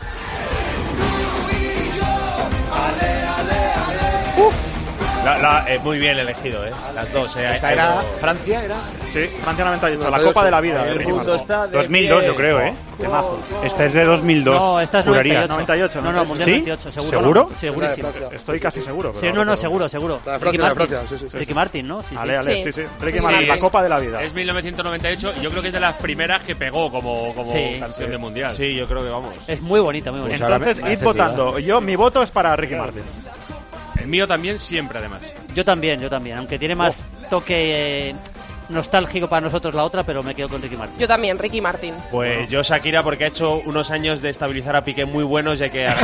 Muy bien elegido, las dos. ¿Esta era Francia? ¿Era? Sí, Francia 98, la Copa de la Vida. El mundo está de 2002, yo creo, ¿eh? Temazo. Esta es de 2002. No, esta es juraría. 98. No, Mundial ¿Sí? 98, seguro. ¿Seguro? No, segurísimo. Estoy casi seguro. Sí, no, seguro. Francia, sí. Ricky Martin, ¿no? Sí. Sí. Ricky Martin, la Copa de la Vida. Es 1998 y yo creo que es de las primeras que pegó como canción de mundial. Sí, yo creo que vamos. Es muy bonita, muy bonita. Entonces, id votando. Mi voto es para Ricky Martin. El mío también, siempre, además. Yo también. Aunque tiene más toque nostálgico para nosotros la otra, pero me quedo con Ricky Martin. Yo también, Ricky Martin. Pues yo Shakira, porque ha hecho unos años de estabilizar a Piqué muy buenos y hay que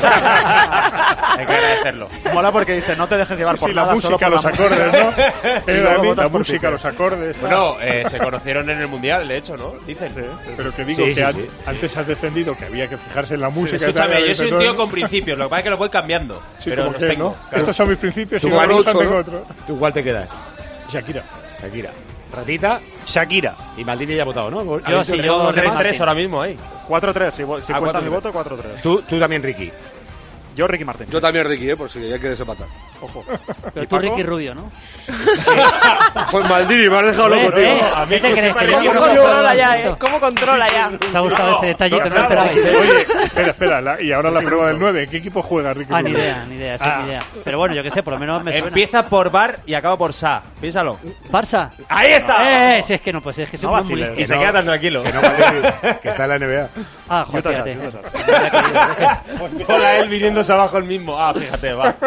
agradecerlo. Mola porque dice, no te dejes llevar por nada, la música, los acordes, ¿no? La música, los acordes. Bueno, se conocieron en el Mundial, de hecho, ¿no? Dicen. Sí, pero que digo que antes has defendido que había que fijarse en la música. Escúchame, yo soy un tío con principios, lo que pasa es que lo voy cambiando. Sí, pero los tengo. ¿no? Claro. Estos son mis principios y igual tengo otro. ¿Tú cuál te quedas? Shakira. Ratita, Shakira. Y Maldini ya ha votado, ¿no? Yo 3-3 ahora mismo ahí. 4-3, si cuenta mi voto, 4-3. Tú también, Ricky. Yo, Ricky Martin. Yo también, Ricky, por si ya quieres empatar. Ojo. Pero tú, Ricky Rubio, ¿no? Pues Maldini, me has dejado loco, tío. A mí ¿qué te crees? ¿Cómo controla ya, ¿Cómo controla ya? ¿Te ha gustado ese detalle que no esperabais? Oye, espera, y ahora la prueba del 9. ¿Qué equipo juega Ricky Rubio? Ni idea, esa es mi idea. Pero bueno, yo qué sé, por lo menos me suena. Empieza por Bar y acaba por Sa. Piénsalo. ¿Barça? ¡Ahí está! Si es que no, pues es que soy muy listo. Y se queda tan tranquilo. Que está en la NBA. Joder, fíjate. Hola, él viniéndose abajo el mismo. Fíjate, va.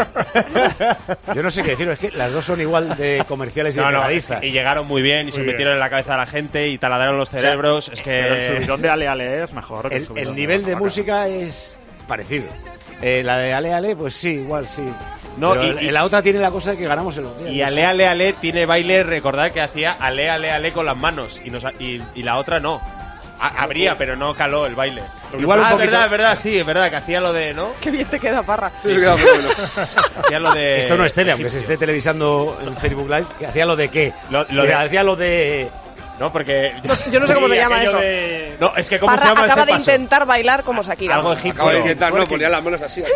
Yo no sé qué decir, es que las dos son igual de comerciales y pegadizas. Y llegaron muy bien y se metieron en la cabeza de la gente y taladaron los cerebros. Es que pero el subidón de Ale Ale es mejor. El nivel de música es parecido. La de Ale Ale, pues sí, igual sí. No, pero y la otra tiene la cosa de que ganamos el mundial. Y Ale Ale Ale tiene baile, recordad que hacía Ale Ale Ale con las manos y la otra no. Habría, pero no caló el baile. Igual un es poquito. verdad, sí, es verdad, que hacía lo de, ¿no? Qué bien te queda, Parra. Sí, queda muy bueno. Hacía lo de... Esto no es tele, aunque se esté televisando en Facebook Live. Que hacía lo de qué. Hacía lo de... No, porque... Yo no sé cómo se llama eso. No, es que cómo Parra se llama acaba ese de paso. intentar bailar como Shakira. Algo egipcio. Acabo de intentar, no, ponía las manos así.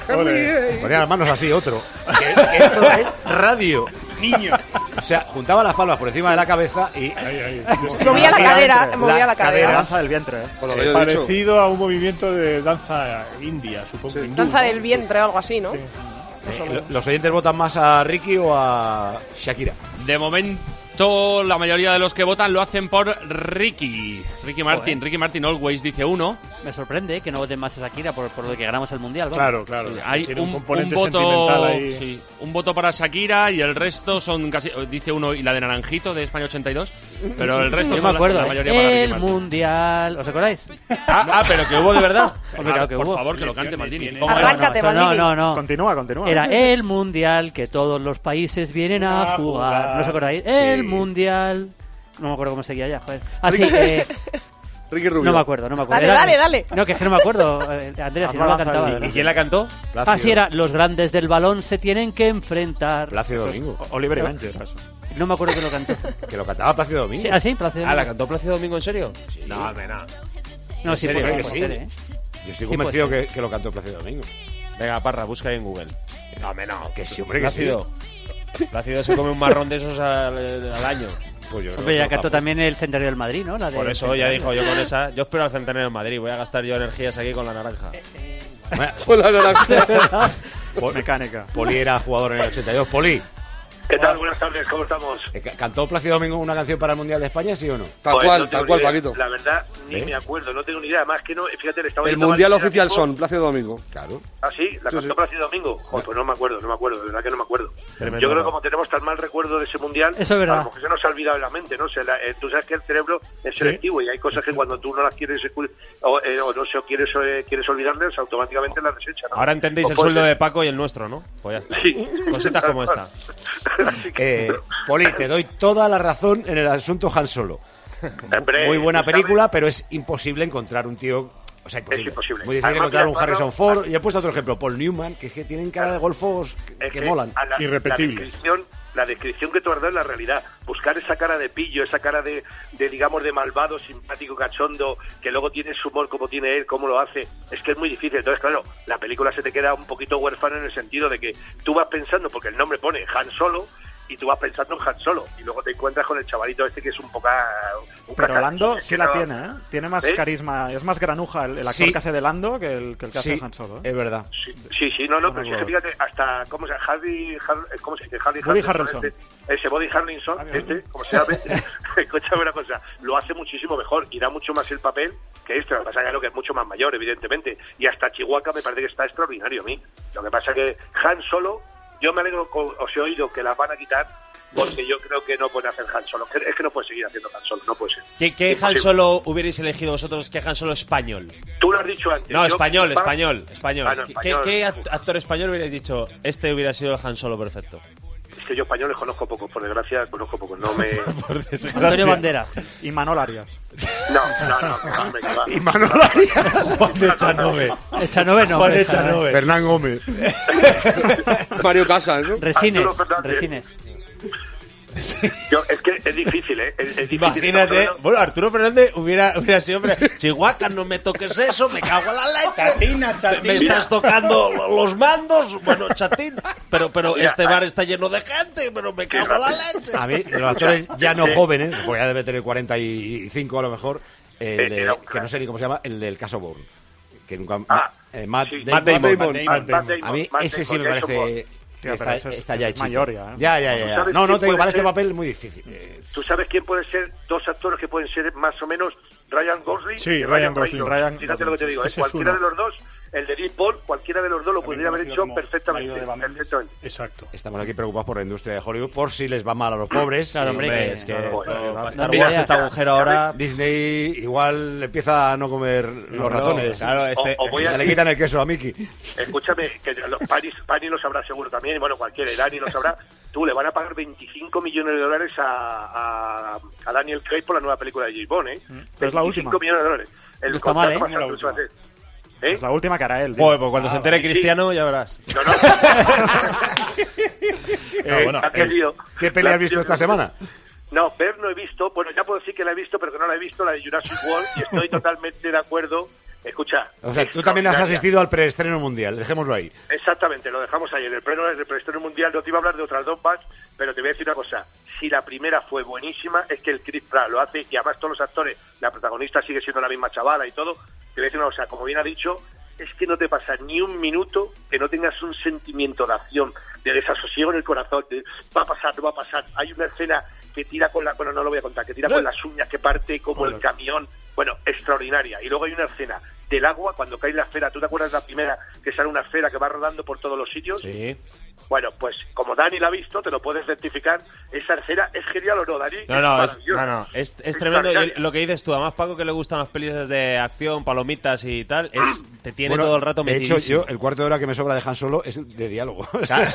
Ponía las manos así, otro. Que esto es radio. Niño. O sea, juntaba las palmas por encima de la cabeza y... Movía la cadera, movía la cadera. Danza del vientre, Parecido a un movimiento de danza india, supongo. Hindú, Danza ¿no? del vientre o algo así, ¿no? ¿Los oyentes votan más a Ricky o a Shakira? De momento, la mayoría de los que votan lo hacen por Ricky. Ricky Martin. Ricky Martin Always dice 1. Me sorprende que no voten más a Shakira por lo que ganamos el Mundial. ¿vale? Claro, claro. Sí, hay Tiene un componente voto, sentimental ahí. sí, un voto para Shakira y el resto son casi, dice uno, y la de Naranjito de España 82, pero el resto Yo son me acuerdo. la mayoría para Ricky El Martin. Mundial, ¿os acordáis? Pero que hubo de verdad. Hombre, claro que por hubo. favor, que lo cante Maldini. Arráncate, Maldini. No. Continúa. Era el Mundial que todos los países vienen a jugar. ¿No os acordáis? El Mundial. No me acuerdo cómo seguía ya, joder. Así Ricky Rubio. No me acuerdo. Dale. No, que es que no me acuerdo. Andrea, si no la cantaba. ¿Y quién la cantó? Así era, los grandes del balón se tienen que enfrentar. Plácido Domingo. Oliver y Bencher, eso. No me acuerdo quién lo cantó. Que lo cantaba Plácido Domingo. Sí, ¿sí? Plácido Domingo. ¿la cantó Plácido Domingo en serio? Sí. No, No, sí, ¿En serio? puede Sí. ser, ¿eh? Yo estoy convencido que lo cantó Plácido Domingo. Venga, Parra, busca ahí en Google. No, que sí, hombre, que sí. Plácido se come un marrón de esos al año. Pues yo creo Hombre, que ya eso cantó está- también el Centenario del Madrid, ¿no? La de Por eso ya dijo yo con esa. Yo espero al Centenario en Madrid. Voy a gastar yo energías aquí con la naranja. Con la naranja. Mecánica. Poli era jugador en el 82. Poli, ¿Qué tal? Buenas tardes, ¿cómo estamos? ¿cantó Plácido Domingo una canción para el Mundial de España, sí o no? Tal Pues cual, no tengo tal cual, ni idea. Paquito. La verdad, ni ¿Eh? me acuerdo, no tengo ni idea. Más que no, fíjate, le estaba El viendo mundial Valencia oficial Fútbol. son Plácido Domingo. Claro. ¿Ah, sí? ¿La Sí, cantó sí. Plácido Domingo? Joder, pues no me acuerdo, de verdad que no me acuerdo. Tremendo, Yo creo que ¿no? como tenemos tan mal recuerdo de ese mundial, Eso es verdad. a lo mejor se nos ha olvidado en la mente, ¿no? Tú sabes que el cerebro es selectivo y hay cosas que cuando tú no las quieres o no sé, o quieres olvidarlas, automáticamente las desechas, ¿no? Ahora entendéis Pues el puede sueldo ser. de Paco y el nuestro, ¿no? Pues ya está. Sí. Cositas como esta. Poli, te doy toda la razón en el asunto Han Solo. Hombre, Muy buena tú sabes- película, pero es imposible encontrar un tío... O sea, imposible. Es imposible. Muy difícil Además, encontrar un mira, Harrison Pablo, Ford. Y he puesto otro ejemplo, Paul Newman, que tienen cara de golfos Es que molan. a la descripción que tú has dado es la realidad. Buscar esa cara de pillo, esa cara de digamos, de malvado, simpático, cachondo, que luego tiene su humor como tiene él, cómo lo hace, es que es muy difícil. Entonces, claro, la película se te queda un poquito huérfana en el sentido de que tú vas pensando, porque el nombre pone Han Solo, y tú vas pensando en Han Solo, y luego te encuentras con el chavalito este que es un poco... Pero Lando sí la tiene, ¿eh? Tiene más ¿Eh? carisma, es más granuja el actor Sí. que hace de Lando que el que hace Sí, de Han Solo, ¿eh? es verdad. Sí, no, pero si es que fíjate, hasta, ¿cómo se llama? ¿Cómo se dice? Woody Harrelson. Ese Woody Harrelson, como se llama, escúchame una cosa, lo hace muchísimo mejor y da mucho más el papel que este. Lo que pasa es que es mucho más mayor, evidentemente, y hasta Chihuahua me parece que está extraordinario a mí. Lo que pasa es que Han Solo, yo me alegro, os he oído que la van a quitar, porque yo creo que no puede hacer Han Solo. Es que no puede seguir haciendo Han Solo, no puede ser. ¿Qué Han Imposible. Solo hubierais elegido vosotros que Han Solo español? Tú lo has dicho antes. No, Yo- español. Ah, no, ¿Qué, español. qué actor español hubierais dicho? Este hubiera sido el Han Solo perfecto. Es que yo españoles conozco poco, por desgracia conozco poco, no me... Antonio Banderas. Y Manol Arias. No, que va. Y Manolo Arias. Juan de Echanove. Echanove no. Juan de Echanove. Echanove. Fernán Gómez. Mario Casas, ¿no? Resines. Arturo Fernández. Resines. Es que es difícil, ¿eh? Es difícil. Imagínate, Estamos bueno, Arturo Fernández hubiera sido, hombre, Chihuahua, no me toques eso, me cago en la leche. Me estás tocando los mandos, bueno, chatín, pero Mira, este bar está lleno de gente, pero me cago en la leche. A mí, de los actores ya no jóvenes, porque ya debe tener 45 a lo mejor, que no sé ni cómo se llama, el del caso Bourne. Que nunca... Matt sí. Damon. Matt Damon. A mí Matt ese sí Damon, me Jason parece... Bourne. Tío, está, pero eso es está ya hechito. mayor ya, ¿eh? Ya. ¿Sabes No, quién te digo, puede para este ser? papel es muy difícil. ¿Tú sabes quién puede ser? Dos actores que pueden ser más o menos Ryan Gosling Sí, y Ryan Gosling, Reynolds. Ryan Fíjate lo que te digo, Ese es cualquiera uno. de los dos, el de Deep Paul, cualquiera de los dos lo podría haber hecho perfectamente. Exacto. Estamos aquí preocupados por la industria de Hollywood, por si les va mal a los pobres. Claro, hombre, Es que no, Star no, Wars no, este no, agujero ahora... Disney igual empieza a no comer los ratones. Claro, O voy a le quitan el queso a Mickey. Escúchame, que Pani lo sabrá seguro también, y bueno, cualquiera, Irani lo sabrá. Tú le van a pagar $25 millones a Daniel Craig por la nueva película de James Bond, ¿eh? Pero es la última. $25 millones. El No está mal, contrato ¿eh? más alto que se va a hacer. Es la última que hará él. Joder, pues cuando se entere Cristiano, ya verás. Bueno, ¿qué pelea has visto esta semana? No, ver no he visto. Bueno, ya puedo decir que la he visto, pero que no la he visto, la de Jurassic World, y estoy totalmente de acuerdo. Escucha. O sea, tú también has asistido al preestreno mundial, dejémoslo ahí. Exactamente, lo dejamos ahí. En el preestreno mundial no te iba a hablar de otras dos más, pero te voy a decir una cosa. Si la primera fue buenísima, es que el Chris Pratt lo hace, y además todos los actores, la protagonista sigue siendo la misma chavala y todo. Te voy a decir una cosa, como bien ha dicho, es que no te pasa ni un minuto que no tengas un sentimiento de acción, de desasosiego en el corazón, de va a pasar, no va a pasar. Hay una escena que tira con la... Bueno, no lo voy a contar, que tira con las uñas, que parte como el camión. Bueno, extraordinaria. Y luego hay una escena del agua, cuando cae la esfera. ¿Tú te acuerdas de la primera, que sale una esfera que va rodando por todos los sitios? Sí. Bueno, pues como Dani la ha visto, te lo puedes certificar. ¿Esa escena es genial o no, Dani? No, es tremendo. Y lo que dices tú, además, Paco, que le gustan las pelis de acción, palomitas y tal, te tiene todo el rato metidísimo. De hecho, yo, el cuarto de hora que me sobra de Han Solo es de diálogo. Claro.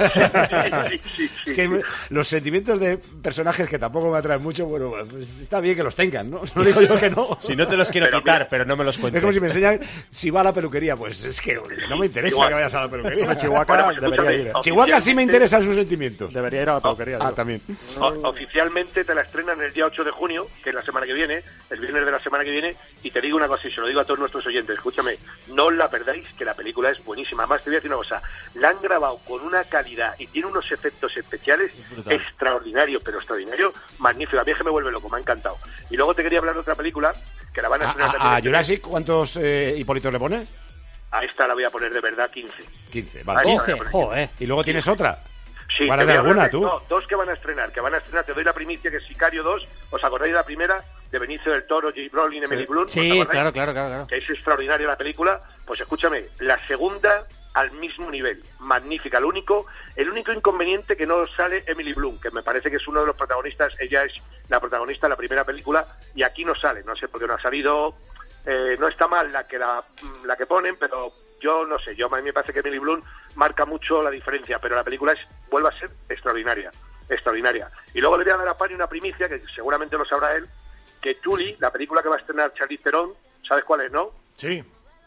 Es que los sentimientos de personajes que tampoco me atraen mucho, bueno, pues está bien que los tengan, ¿no? No digo yo que no. Si no te los quiero quitar, pero no me los cuentes. Es como si me enseñan si va a la peluquería. Pues es que no me interesa que vayas a la peluquería. Chihuahua debería ir. Chihuahua sí me interesan sus sentimientos. Debería ir a la peluquería. También. Oficialmente te la estrenan el día 8 de junio, que es la semana que viene, el viernes de la semana que viene, y te digo una cosa, y se lo digo a todos nuestros oyentes, escúchame, no os la perdáis, que la película es buenísima. Además, te voy a decir una cosa, la han grabado con una calidad y tiene unos efectos especiales extraordinarios, pero extraordinarios, magníficos. A mí es que me vuelve loco, me ha encantado. Y luego te quería hablar de otra película, que la van a estrenar también. ¿A Jurassic cuántos Hipólitos le pones? A esta la voy a poner de verdad 15. 15, vale. 15, joder. ¿Y luego tienes otra? Sí, ¿Para de alguna, tú? No, dos que van a estrenar, te doy la primicia, que es Sicario 2, ¿os acordáis de la primera? De Benicio del Toro, J. Brolin, Emily Blunt. Sí, claro. Que es extraordinaria la película. Pues escúchame, la segunda al mismo nivel, magnífica. El único inconveniente que no sale Emily Blunt, que me parece que es uno de los protagonistas, ella es la protagonista de la primera película, y aquí no sale, no sé por qué no ha salido, no está mal la que ponen, pero yo no sé, a mí me parece que Emily Blunt marca mucho la diferencia, pero la película vuelve a ser extraordinaria. Y luego le voy a dar a Pani una primicia, que seguramente lo sabrá él, que Tully, la película que va a estrenar Charlize Theron, ¿sabes cuál es, no? Sí.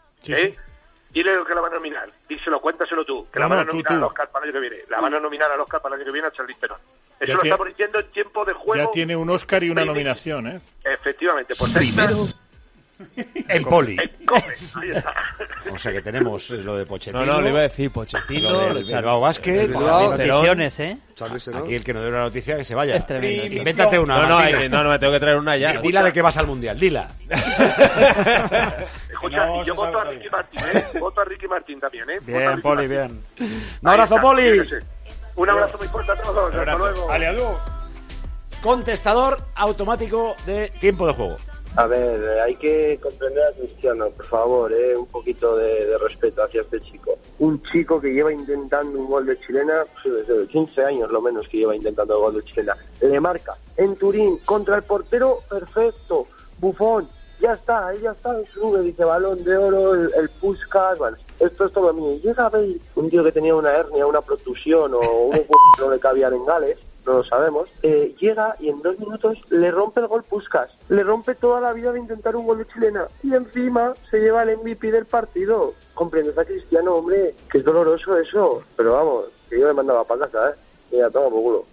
Dile lo que la van a nominar, díselo, cuéntaselo tú, que la van a nominar al Oscar para el año que viene. La van a nominar al Oscar para el año que viene a Charlize Theron. Eso lo estamos diciendo en tiempo de juego. Ya tiene un Oscar y una nominación, ¿eh? Efectivamente, pues primero en Poli. Ahí está. O sea que tenemos lo de Pochettino. No, le iba a decir Pochettino, lo de Bilbao Basket. Noticiones, ¿eh? Aquí el que no dé una noticia que se vaya. Es tremendo. Invéntate una. No, me tengo que traer una ya. Dila de que vas al Mundial, dila. Escucha, y yo voto a Ricky Martin, Voto a Ricky Martin también, Bien, Poli, bien. Un abrazo, Poli. Un abrazo muy fuerte a todos. Hasta luego. Adiós. Contestador automático de tiempo de juego. A ver, hay que comprender a Cristiano, por favor, un poquito de respeto hacia este chico. Un chico que lleva intentando un gol de chilena, desde 15 años lo menos que lleva intentando el gol de chilena. Le marca en Turín contra el portero, perfecto. Buffon, ya está en su nube, dice balón de oro, el Puskás, bueno, esto es todo mío. Llega a ver un tío que tenía una hernia, una protusión o un no le cabían en Gales, no lo sabemos, llega y en 2 minutos le rompe el gol Puskás, le rompe toda la vida de intentar un gol de chilena y encima se lleva el MVP del partido. Comprendes a Cristiano, hombre, que es doloroso eso, pero vamos, que yo le mandaba para casa, ya toma por culo.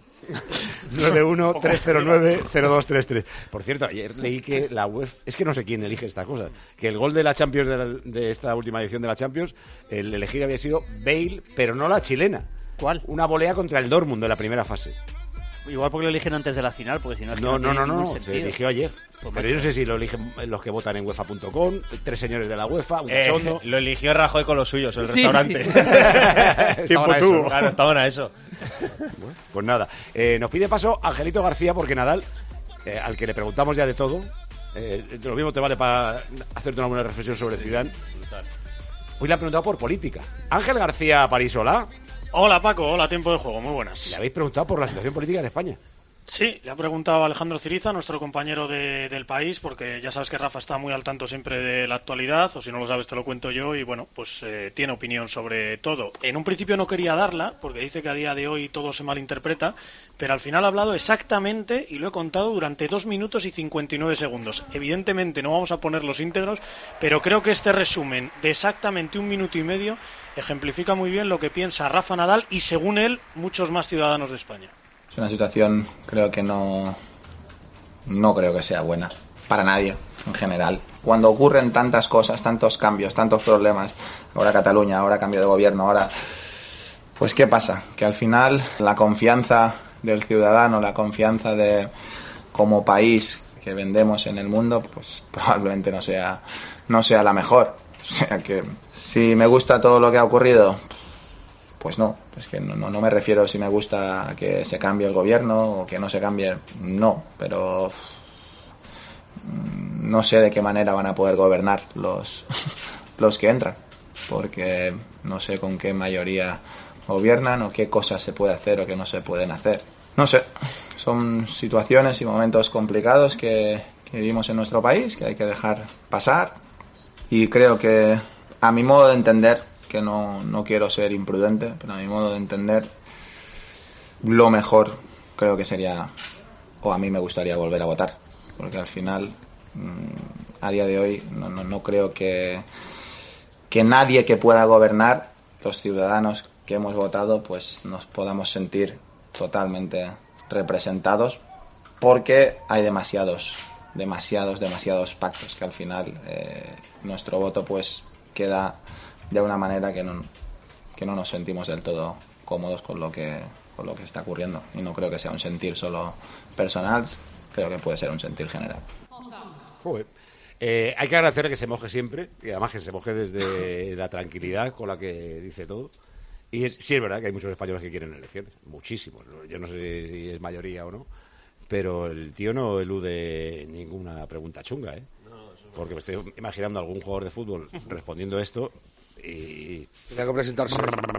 913090233. Por cierto, ayer leí que la UEFA, es que no sé quién elige esta cosa, que el gol de la Champions de esta última edición de la Champions, el elegido había sido Bale, pero no la chilena. ¿Cuál? Una volea contra el Dortmund de la primera fase. Igual porque lo eligen antes de la final, porque si no... No, se eligió ayer. Pues pero yo no sé si lo eligen los que votan en UEFA.com, 3 señores de la UEFA, un cachondo. Lo eligió Rajoy con los suyos, el restaurante. Tiempo tuvo. Claro, estaban a eso. Bueno, pues nada, nos pide paso Angelito García, porque Nadal, al que le preguntamos ya de todo, lo mismo te vale para hacerte una buena reflexión sobre Zidane. Hoy le ha preguntado por política. Ángel García París, hola. Hola Paco, hola Tiempo de Juego, muy buenas. Le habéis preguntado por la situación política en España. Sí, le ha preguntado a Alejandro Ciriza, nuestro compañero del País, porque ya sabes que Rafa está muy al tanto siempre de la actualidad, o si no lo sabes te lo cuento yo, y bueno, pues tiene opinión sobre todo. En un principio no quería darla, porque dice que a día de hoy todo se malinterpreta, pero al final ha hablado exactamente, y lo he contado, durante 2 minutos y 59 segundos. Evidentemente no vamos a poner los íntegros, pero creo que este resumen de exactamente 1 minuto y medio ejemplifica muy bien lo que piensa Rafa Nadal y, según él, muchos más ciudadanos de España. Es una situación, creo que no creo que sea buena para nadie en general. Cuando ocurren tantas cosas, tantos cambios, tantos problemas, ahora Cataluña, ahora cambio de gobierno, ahora... Pues ¿qué pasa? Que al final la confianza del ciudadano, la confianza de como país que vendemos en el mundo, pues probablemente no sea la mejor. O sea que si me gusta todo lo que ha ocurrido... Pues no, es que no me refiero si me gusta que se cambie el gobierno o que no se cambie, no, pero no sé de qué manera van a poder gobernar los que entran, porque no sé con qué mayoría gobiernan o qué cosas se puede hacer o qué no se pueden hacer. No sé, son situaciones y momentos complicados que vivimos en nuestro país, que hay que dejar pasar, y creo que, a mi modo de entender, que no quiero ser imprudente, pero a mi modo de entender, lo mejor creo que sería, o a mí me gustaría volver a votar, porque al final, a día de hoy, no creo que nadie que pueda gobernar, los ciudadanos que hemos votado, pues nos podamos sentir totalmente representados, porque hay demasiados pactos, que al final nuestro voto pues queda de una manera que no nos sentimos del todo cómodos con lo que está ocurriendo, y no creo que sea un sentir solo personal, creo que puede ser un sentir general. Joder. Hay que agradecerle que se moje siempre, y además que se moje desde la tranquilidad con la que dice todo. Y sí es verdad que hay muchos españoles que quieren elecciones, muchísimos. Yo no sé si es mayoría o no, pero el tío no elude ninguna pregunta chunga, ¿eh? Porque me estoy imaginando a algún jugador de fútbol respondiendo esto y... Tenía que presentarse.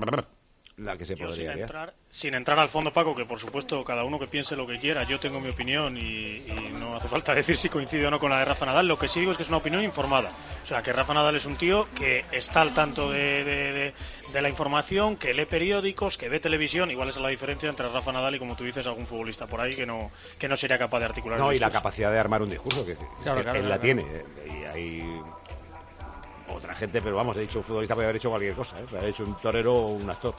La que se podría sin entrar al fondo, Paco, que por supuesto cada uno que piense lo que quiera, yo tengo mi opinión y no hace falta decir si coincide o no con la de Rafa Nadal. Lo que sí digo es que es una opinión informada, o sea, que Rafa Nadal es un tío que está al tanto de la información, que lee periódicos, que ve televisión. Igual es la diferencia entre Rafa Nadal y, como tú dices, algún futbolista por ahí que no sería capaz de articular. No, y la capacidad de armar un discurso, que él la tiene, y hay otra gente, pero vamos, he dicho, un futbolista puede haber hecho cualquier cosa, ¿eh? Puede haber hecho un torero o un actor.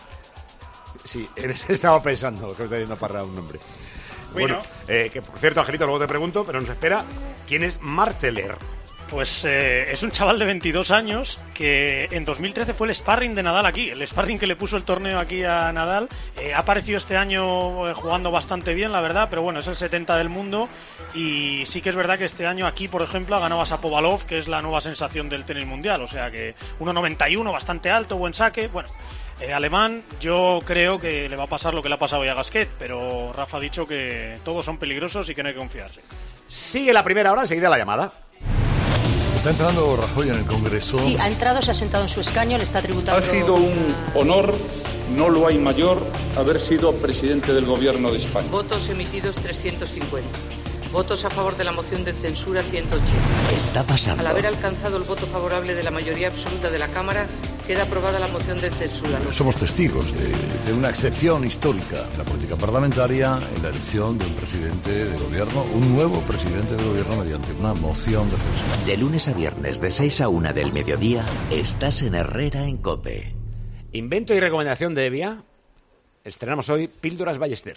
Sí, en ese estaba pensando, que me está diciendo Parra un nombre. Bueno, que por cierto, Angelito, luego te pregunto, pero nos espera, ¿quién es Marteler? Pues es un chaval de 22 años que en 2013 fue el sparring de Nadal aquí, el sparring que le puso el torneo aquí a Nadal. Ha aparecido este año jugando bastante bien, la verdad, pero bueno, es el 70 del mundo, y sí que es verdad que este año aquí, por ejemplo, ha ganado a Shapovalov, que es la nueva sensación del tenis mundial, o sea que 1.91, bastante alto, buen saque, bueno... alemán, yo creo que le va a pasar lo que le ha pasado a Gasquet, pero Rafa ha dicho que todos son peligrosos y que no hay que confiarse. Sigue la primera hora, enseguida la llamada. ¿Está entrando Rajoy en el Congreso? Sí, ha entrado, se ha sentado en su escaño, le está tributando... Ha sido un honor, no lo hay mayor, haber sido presidente del Gobierno de España. Votos emitidos 350. Votos a favor de la moción de censura 180. Está pasando. Al haber alcanzado el voto favorable de la mayoría absoluta de la Cámara, queda aprobada la moción de censura. Somos testigos de una excepción histórica en la política parlamentaria, en la elección de un presidente de gobierno, un nuevo presidente de gobierno mediante una moción de censura. De lunes a viernes, de 6 a 1 del mediodía, estás en Herrera en COPE. Invento y recomendación de Evia. Estrenamos hoy Píldoras Ballester.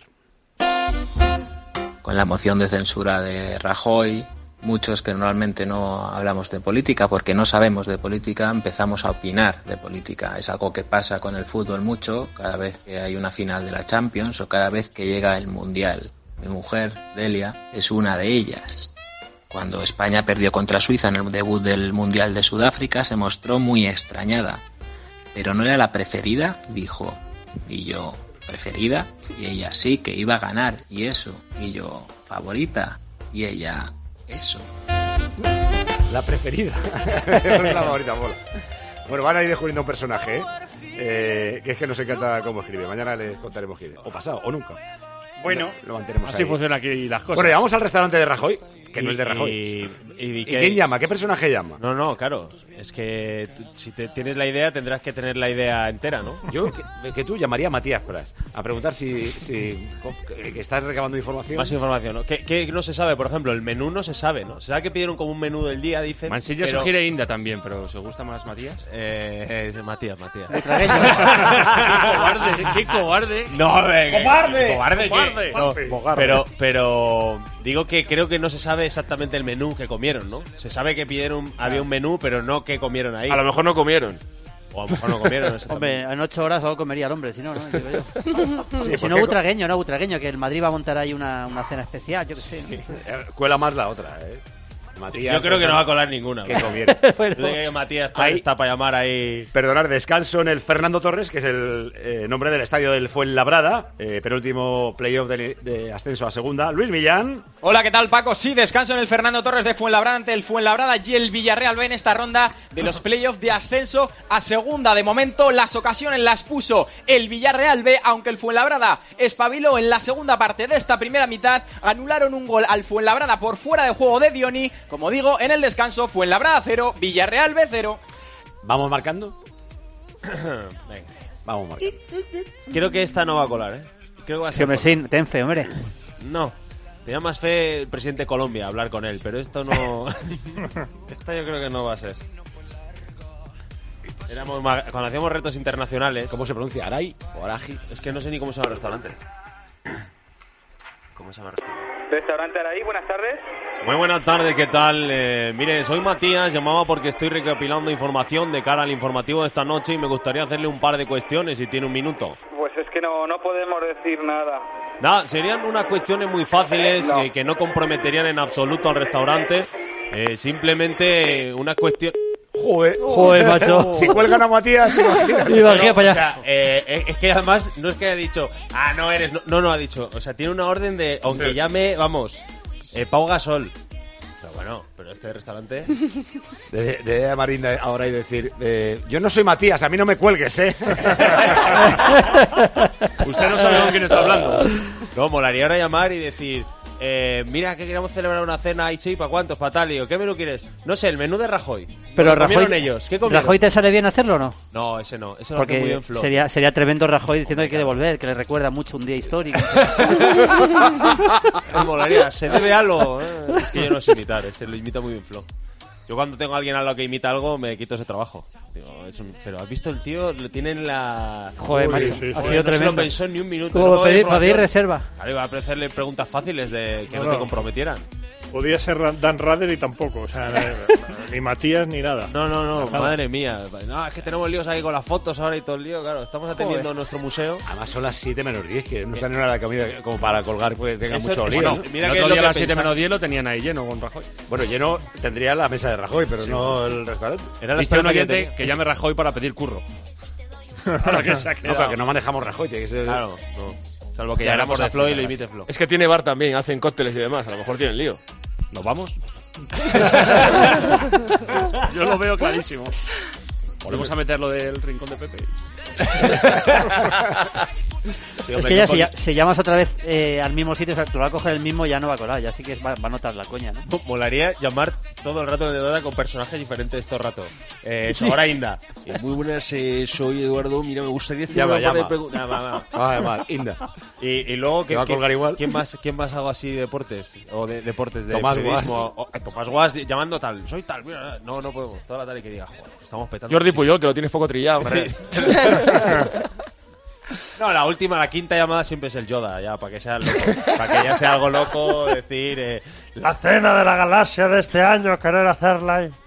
Con la moción de censura de Rajoy, muchos que normalmente no hablamos de política porque no sabemos de política, empezamos a opinar de política. Es algo que pasa con el fútbol mucho, cada vez que hay una final de la Champions o cada vez que llega el Mundial. Mi mujer, Delia, es una de ellas. Cuando España perdió contra Suiza en el debut del Mundial de Sudáfrica, se mostró muy extrañada. Pero no era la preferida, dijo. Y yo... preferida, y ella sí, que iba a ganar, y eso, y yo, favorita, y ella, eso. La preferida. Es la favorita, mola. Bueno, van a ir descubriendo un personaje, que es que nos encanta cómo escribe. Mañana les contaremos quién es, o pasado, o nunca. Bueno, lo mantenemos así ahí. funcionan aquí las cosas. Bueno, y vamos al restaurante de Rajoy, que no es de Rajoy. ¿Y quién llama? ¿Qué personaje llama? No, claro. Es que si tienes la idea, tendrás que tener la idea entera, ¿no? Yo, que tú llamaría a Matías Pras a preguntar si que estás recabando información. Más información, ¿no? ¿Qué no se sabe? Por ejemplo, el menú no se sabe, ¿no? Se sabe que pidieron como un menú del día, dicen. Mansilla pero... sugiere Inda también, pero ¿os gusta más Matías? Matías. ¡Qué cobarde! No, ¡Cobarde! Pero digo que creo que no se sabe exactamente el menú que comieron, ¿no? Se sabe que había un menú, pero no que comieron ahí. A lo mejor no comieron. O a lo mejor no comieron. Hombre, en 8 horas algo comería el hombre, si no, ¿no? Digo yo. Sí, si no, butragueño, que el Madrid va a montar ahí una cena especial, yo qué sé. ¿No? Cuela más la otra, Matías, yo creo que no va a colar ninguna. Que comieron. Yo creo que Matías está para llamar ahí. Perdonar, descanso en el Fernando Torres, que es el nombre del estadio del Fuenlabrada, penúltimo playoff de ascenso a segunda. Luis Millán. Hola, ¿qué tal, Paco? Sí, descanso en el Fernando Torres de Fuenlabrada ante el Fuenlabrada y el Villarreal B en esta ronda de los playoffs de ascenso a segunda. De momento, las ocasiones las puso el Villarreal B, aunque el Fuenlabrada espabiló en la segunda parte de esta primera mitad. Anularon un gol al Fuenlabrada por fuera de juego de Dioni. Como digo, en el descanso, Fuenlabrada 0, Villarreal B 0. ¿Vamos marcando? Venga. Vamos marcando. Creo que esta no va a colar, Creo que va a ser. Sí, hombre, sí, ten fe, hombre. No. Tenía más fe el presidente de Colombia, hablar con él, pero esto no... Esta yo creo que no va a ser. Cuando hacíamos retos internacionales... ¿Cómo se pronuncia? ¿Aray o Araji? Es que no sé ni cómo se llama el restaurante. ¿Cómo se llama el restaurante? Restaurante Araí, buenas tardes. Muy buenas tardes, ¿qué tal? Mire, soy Matías, llamaba porque estoy recopilando información de cara al informativo de esta noche y me gustaría hacerle un par de cuestiones si tiene un minuto. Pues es que no podemos decir nada. Nada, serían unas cuestiones muy fáciles que no comprometerían en absoluto al restaurante. Simplemente unas cuestiones... Joder, macho. Si cuelgan a Matías, imagínate para allá. O sea, es que además no es que haya dicho, no eres, no ha dicho, o sea, tiene una orden de, aunque llame, vamos, Pau Gasol. Pero bueno, pero este restaurante... Debe llamar Inda ahora y decir, yo no soy Matías, a mí no me cuelgues, Usted no sabe con quién está hablando. No, molaría ahora llamar y decir... mira que queremos celebrar una cena y sí, ¿para cuántos? ¿Para tal? ¿Qué menú quieres? No sé, el menú de Rajoy. Pero ¿Qué comieron Rajoy, ellos? ¿Qué comieron? ¿Rajoy te sale bien hacerlo o no? No, ese no lo hace muy Porque bien Flo. sería tremendo Rajoy diciendo que quiere volver, que le recuerda mucho un día histórico. Me molaría, se debe algo. Es que yo no sé imitar, se lo imita muy bien Flo. Yo cuando tengo a alguien al lado que imita algo, me quito ese trabajo. Digo, pero ¿has visto el tío? Lo tiene en la... Joder, macho, ha sido tremendo. No se lo pensó ni un minuto. Como pedir reserva. Claro, iba a hacerle preguntas fáciles de que no te comprometieran. Podía ser Dan Rader y tampoco, o sea, ni Matías ni nada. No, madre mía. No, es que tenemos líos ahí con las fotos ahora y todo el lío, claro. Estamos atendiendo nuestro museo. Además son las 7 menos 10, que no están en hora de comida como para colgar, pues tenga mucho lío. Bueno, mira que el otro día a las 7 menos 10 lo tenían ahí lleno con Rajoy. Bueno, lleno tendría la mesa de Rajoy, pero no el restaurante. Era la historia un oyente que llame Rajoy para pedir curro. Claro que se ha quedado. No, pero que no manejamos Rajoy, tiene que ser... Claro, no. Salvo que llamemos a Flo y lo imite Flo. Es que tiene bar también, hacen cócteles y demás, a lo mejor tienen lío. ¿Nos vamos? Yo lo veo clarísimo. Volvemos a meter lo del rincón de Pepe. Sí, es que ya si llamas otra vez al mismo sitio, o sea, tú vas a coger el mismo, ya no va a colar, ya sí que va a notar la coña, ¿no? Molaría llamar todo el rato de Dora con personajes diferentes todo el rato. Ahora Inda. Muy buenas, soy Eduardo. Mira, me gustaría hacer un par de preguntas. Va a llamar, Inda. Y luego, va a colgar igual. ¿Quién más hago así de deportes? O de deportes de Tomás periodismo. Tomás Guas llamando tal. Soy tal. Mira, no podemos. Toda la tarde que diga, joder, estamos petando. Jordi Puyol, que lo tienes poco trillado. Sí. No, la quinta llamada siempre es el Yoda, ya, para que sea loco. Para que ya sea algo loco, decir... La cena de la galaxia de este año, querer hacerla ahí.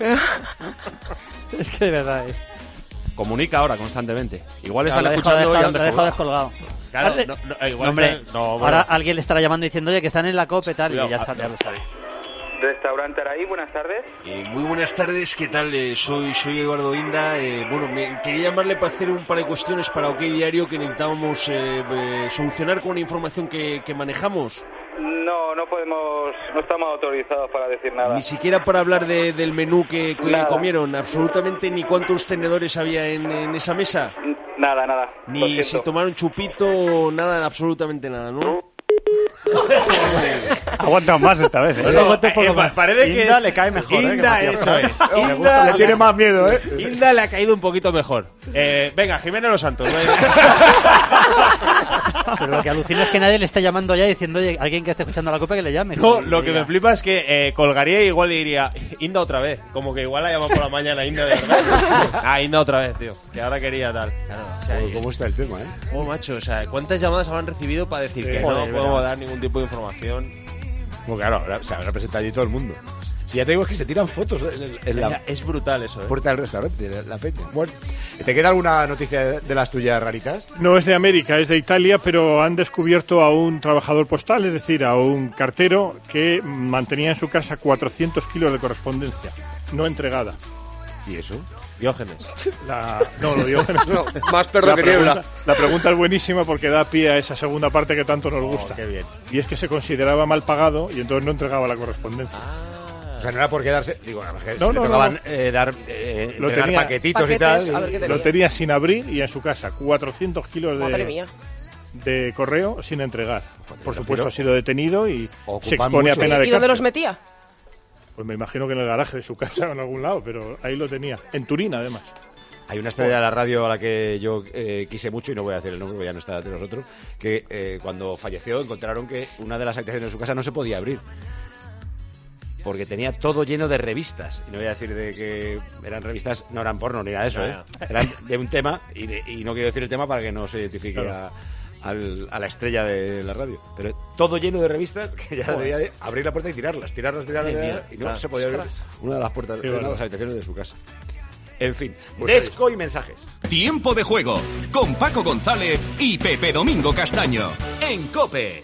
Es que de verdad, Comunica ahora constantemente. Igual están claro, escuchando y han dejado descolgado. Claro, igual hombre, ahora alguien le estará llamando diciendo, oye, que están en la COPE tal, cuidado, y ya lo sabe. Restaurante Araí, buenas tardes. Muy buenas tardes, ¿qué tal? Soy Eduardo Inda. Quería llamarle para hacer un par de cuestiones para OK Diario que necesitábamos solucionar con una información que manejamos. No podemos, no estamos autorizados para decir nada. Ni siquiera para hablar del menú que comieron, absolutamente ni cuántos tenedores había en esa mesa. Nada. Ni si tomar un chupito, nada, absolutamente nada, ¿no? Aguanta más esta vez. Parece que Inda le cae mejor. Inda, eso es. Inda le tiene más miedo, ¿eh? Inda le ha caído un poquito mejor. Venga, Jimeno Los Santos. Pero lo que alucina es que nadie le está llamando ya diciendo, oye, alguien que esté escuchando la copa que le llame. No, lo que me flipa es que colgaría y igual le diría Inda otra vez. Como que igual la llama por la mañana Inda de verdad. Inda otra vez, tío. Que ahora quería tal. Claro, o sea, ¿Cómo está el tema, macho, o sea, ¿cuántas llamadas habrán recibido para decir que no podemos dar ningún tipo de información? Bueno, claro, se habrá presentado allí todo el mundo. Si ya te digo, es que se tiran fotos en la Es brutal eso, puerta del restaurante, la peña. Bueno, ¿te queda alguna noticia de las tuyas raritas? No es de América, es de Italia, pero han descubierto a un trabajador postal, es decir, a un cartero que mantenía en su casa 400 kilos de correspondencia no entregada. ¿Y eso? Diógenes. No, lo Diógenes no. Más perro que niebla. La pregunta es buenísima porque da pie a esa segunda parte que tanto nos gusta. Qué bien. Y es que se consideraba mal pagado y entonces no entregaba la correspondencia. O sea, no era por quedarse. Digo, no, le tocaban entregar paquetitos y tal. Lo tenía sin abrir y en su casa 400 kilos Madre mía. de correo sin entregar. Por supuesto ha sido detenido y se Ocupan expone a mucho. pena de ¿Y dónde cárcel. los metía? Pues me imagino que en el garaje de su casa o en algún lado, pero ahí lo tenía. En Turín, además. Hay una estrella de la radio a la que yo quise mucho, y no voy a decir el nombre porque ya no está entre nosotros, que cuando falleció encontraron que una de las habitaciones de su casa no se podía abrir. Porque tenía todo lleno de revistas. Y no voy a decir de que eran revistas, no eran porno ni nada de eso, ¿eh? Eran de un tema, y no quiero decir el tema para que no se identifique a la estrella de la radio. Pero todo lleno de revistas que ya debía de abrir la puerta y tirarlas, y no se podía abrir una de las puertas de una de las habitaciones de su casa. En fin, Desco y mensajes. Tiempo de juego con Paco González y Pepe Domingo Castaño en COPE.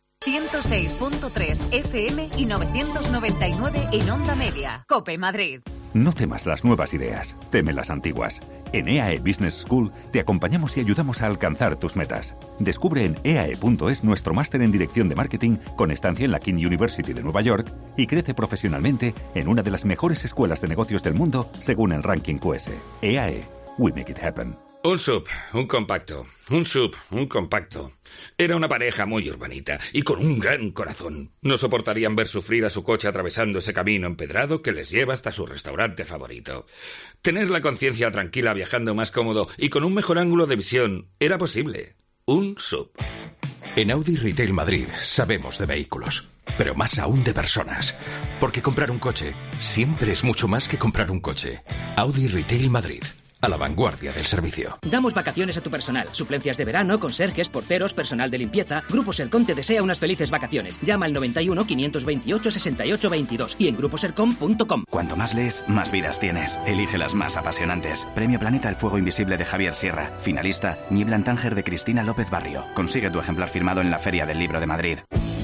106.3 FM y 999 en Onda Media. COPE Madrid. No temas las nuevas ideas, teme las antiguas. En EAE Business School te acompañamos y ayudamos a alcanzar tus metas. Descubre en eae.es nuestro máster en dirección de marketing con estancia en la King University de Nueva York y crece profesionalmente en una de las mejores escuelas de negocios del mundo según el ranking QS. EAE, we make it happen. Un sub, un compacto. Un sub, un compacto. Era una pareja muy urbanita y con un gran corazón. No soportarían ver sufrir a su coche atravesando ese camino empedrado que les lleva hasta su restaurante favorito. Tener la conciencia tranquila viajando más cómodo y con un mejor ángulo de visión era posible. Un sub. En Audi Retail Madrid sabemos de vehículos, pero más aún de personas. Porque comprar un coche siempre es mucho más que comprar un coche. Audi Retail Madrid. A la vanguardia del servicio. Damos vacaciones a tu personal. Suplencias de verano, conserjes, porteros, personal de limpieza. Grupo Sercom te desea unas felices vacaciones. Llama al 91 528 68 22 y en gruposercom.com. Cuanto más lees, más vidas tienes. Elige las más apasionantes. Premio Planeta El Fuego Invisible de Javier Sierra. Finalista, Niebla en Tánger de Cristina López Barrio. Consigue tu ejemplar firmado en la Feria del Libro de Madrid.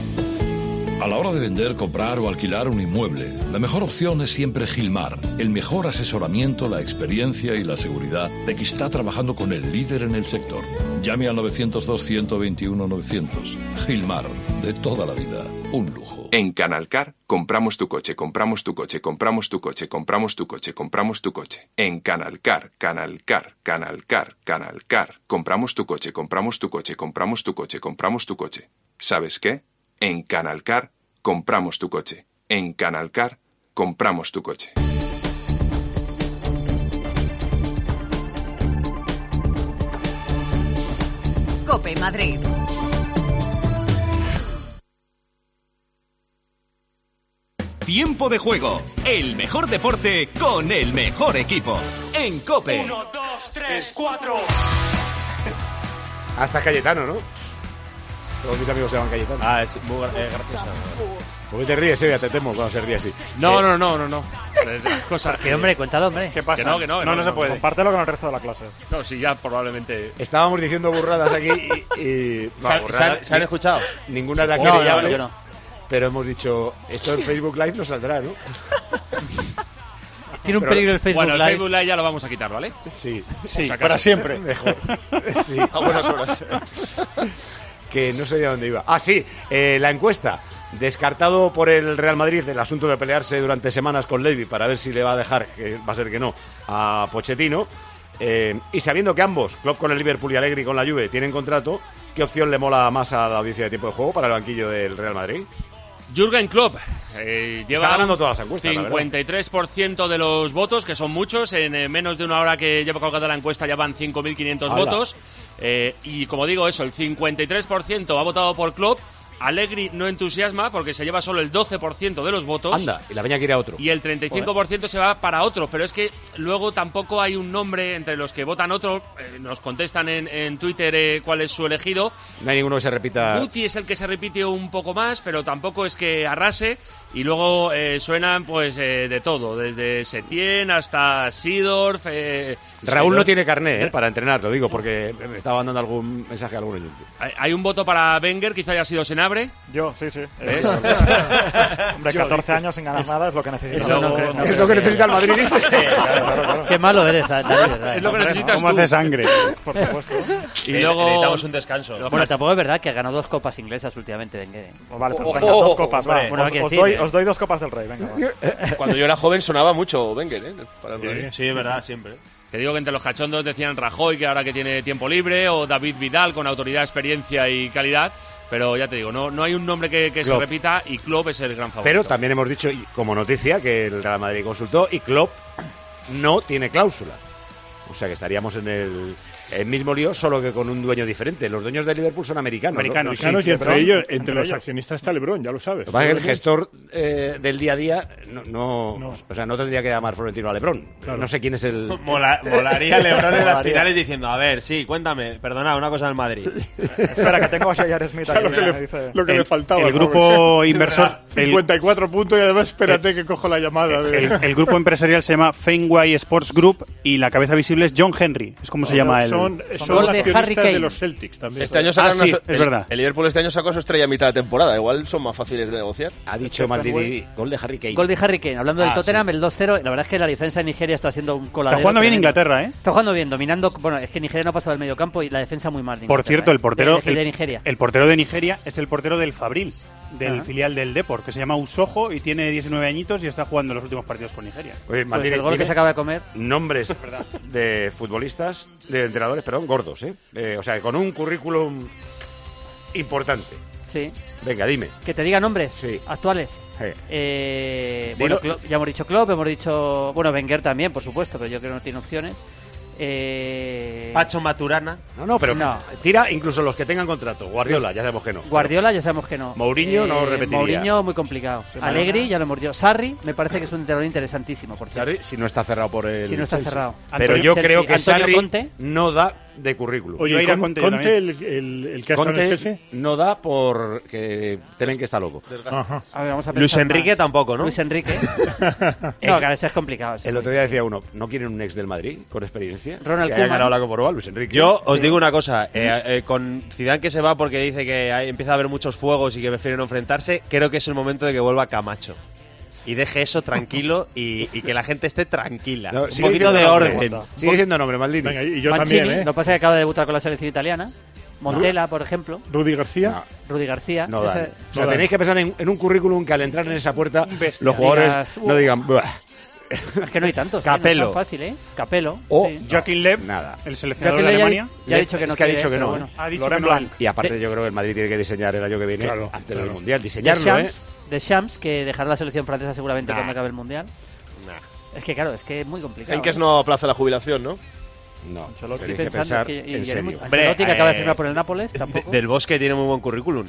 A la hora de vender, comprar o alquilar un inmueble, la mejor opción es siempre Gilmar. El mejor asesoramiento, la experiencia y la seguridad de que está trabajando con el líder en el sector. Llame al 902-121-900. Gilmar, de toda la vida, un lujo. En Canalcar, compramos tu coche, compramos tu coche, compramos tu coche, compramos tu coche, compramos tu coche. En Canalcar, Canalcar, Canalcar, Canalcar. Compramos tu coche, compramos tu coche, compramos tu coche, compramos tu coche. ¿Sabes qué? En Canalcar, compramos tu coche. En Canalcar, compramos tu coche. COPE Madrid. Tiempo de juego. El mejor deporte con el mejor equipo. En COPE. 1, 2, 3, 4. Hasta Cayetano, ¿no? Todos mis amigos se llaman Cayetano. Es muy gracioso. ¿Por qué te ríes, te temo cuando se ríe así? No. Cosas que, hombre, cuéntalo, hombre. ¿Qué pasa? Que no se puede. Compártelo con el resto de la clase. No, sí, ya probablemente. Estábamos diciendo burradas aquí y ¿Se han escuchado? Ninguna de aquí yo no. Pero hemos dicho, esto en Facebook Live no saldrá, ¿no? Tiene un peligro el Facebook Live. Bueno, el Facebook Live ya lo vamos a quitar, ¿vale? Sí, para siempre. Mejor. Sí, a buenas horas. Que no sabía dónde iba. Sí, la encuesta. Descartado por el Real Madrid el asunto de pelearse durante semanas con Levy para ver si le va a dejar, que va a ser que no, a Pochettino. Y sabiendo que ambos, Klopp con el Liverpool y Allegri con la Juve, tienen contrato, ¿qué opción le mola más a la audiencia de tiempo de juego para el banquillo del Real Madrid? Jürgen Klopp lleva ganando todas las encuestas, 53% de los votos, que son muchos. En menos de una hora que lleva colgada la encuesta ya van 5.500 votos. Y como digo, eso, el 53% ha votado por Klopp. Allegri no entusiasma porque se lleva solo el 12% de los votos. Anda, y la peña quiere a otro. Y el 35% se va para otro. Pero es que luego tampoco hay un nombre entre los que votan otro. Nos contestan en Twitter cuál es su elegido. No hay ninguno que se repita. Guti es el que se repite un poco más, pero tampoco es que arrase. Y luego suenan pues de todo, desde Setién hasta Seedorf. Raúl no tiene carné para entrenar, lo digo, porque me estaba mandando algún mensaje a algún oyente. Hay un voto para Wenger, quizá haya sido Senabre. Yo, sí. ¿Ves? Hombre, 14 años sin ganar nada es lo que necesita. Es lo que necesita el Madrid, dice. Claro. Qué malo eres, David. Es lo que necesitas ¿Cómo tú. hace sangre? Por supuesto. Y luego necesitamos un descanso. Bueno, tampoco es verdad que ha ganado 2 copas inglesas últimamente, Wenger. Vale, pues venga, 2 copas. Va. Bueno, Os doy 2 copas del Rey, venga. Va. Cuando yo era joven sonaba mucho Wenger, para el Madrid. Sí, es verdad, siempre. Te digo que entre los cachondos decían Rajoy, que ahora que tiene tiempo libre, o David Vidal, con autoridad, experiencia y calidad. Pero ya te digo, no hay un nombre que se repita y Klopp es el gran favorito. Pero también hemos dicho, como noticia, que el Real Madrid consultó y Klopp no tiene cláusula. O sea que estaríamos en el mismo lío, solo que con un dueño diferente. Los dueños de Liverpool son americanos. Americanos, ¿no? y entre ellos, entre los accionistas está LeBron, ya lo sabes. Lo que pasa es que el gestor del día a día o sea, no tendría que llamar Florentino a LeBron. Claro. No sé quién es el... Molaría LeBron en las finales diciendo, a ver, sí, cuéntame, perdona, una cosa del Madrid. Espera, que tengo a J.R. Smith aquí. Lo que le faltaba. El grupo inversor... 54 puntos y además espérate que cojo la llamada. El grupo empresarial se llama Fenway Sports Group y la cabeza visible es John Henry. Es como se llama él. Son accionistas de los Celtics también. Este año es verdad. El Liverpool este año sacó su estrella a mitad de temporada. Igual son más fáciles de negociar. Ha dicho Maldini, gol de Harry Kane. Gol de Harry Kane. Hablando del Tottenham, el 2-0. La verdad es que la defensa de Nigeria está haciendo un coladero. Está jugando bien Inglaterra, Está jugando bien, dominando. Bueno, es que Nigeria no ha pasado del medio campo y la defensa muy mal. Por cierto, el portero de Nigeria. El portero de Nigeria es el portero del Fabril, del filial del Depor, que se llama Usojo y tiene 19 añitos y está jugando los últimos partidos con Nigeria. Oye, pues el gol que se acaba de comer. Nombres de futbolistas, de entrenadores, perdón, gordos, o sea, con un currículum importante. Sí. Venga, dime. Que te diga nombres actuales. Bueno, ya hemos dicho Klopp, hemos dicho... Bueno, Wenger también, por supuesto, pero yo creo que no tiene opciones. Pacho Maturana. No, pero tira incluso los que tengan contrato. Guardiola, ya sabemos que no. Guardiola, ya sabemos que no. Mourinho no repetiría. Mourinho, muy complicado. Allegri, ya lo hemos dicho. Sarri, me parece que es un entrenador interesantísimo, por cierto. Sarri, si no está cerrado por el... Si no está cerrado. Pero yo creo que Antonio Sarri Conte no da de currículum. Oye, Conte el que ha estado en el Chelsea, no da por que tienen que estar loco. A ver, vamos a Luis Enrique tampoco, ¿no? Luis Enrique. No, claro, eso es complicado. El otro día decía uno, ¿no quieren un ex del Madrid con experiencia? Ronald que haya Koeman. ganado la Copa Europa, Luis Enrique. Yo os digo una cosa, con Zidane que se va porque dice que empieza a haber muchos fuegos y que prefieren no enfrentarse, creo que es el momento de que vuelva Camacho. Y deje eso tranquilo y que la gente esté tranquila. No, un poquito de orden. Sigue siendo nombre, Maldini. Venga, y yo Mancini, también, Lo que pasa es que acaba de debutar con la selección italiana. Montella, por ejemplo. Rudy García. Rudy García. No dan. O sea, tenéis que pensar en un currículum que al entrar en esa puerta los jugadores no digan... Es que no hay tantos. Capello. No es tan fácil, Capello. O Joaquín Lev, nada. el seleccionador de Alemania. Ya ha dicho que no. Es que ha dicho que no. Bueno. Ha dicho que no. Y aparte yo creo que el Madrid tiene que diseñar el año que viene antes del Mundial. De Diseñarlo, Shams, que dejará la selección francesa seguramente cuando acabe el Mundial. Es que claro, es que es muy complicado. En que no aplaza la jubilación, ¿no? No, estoy tenéis que pensar en serio. Ancelotti, que acaba de firmar por el Nápoles, tampoco. Del Bosque tiene muy buen currículum.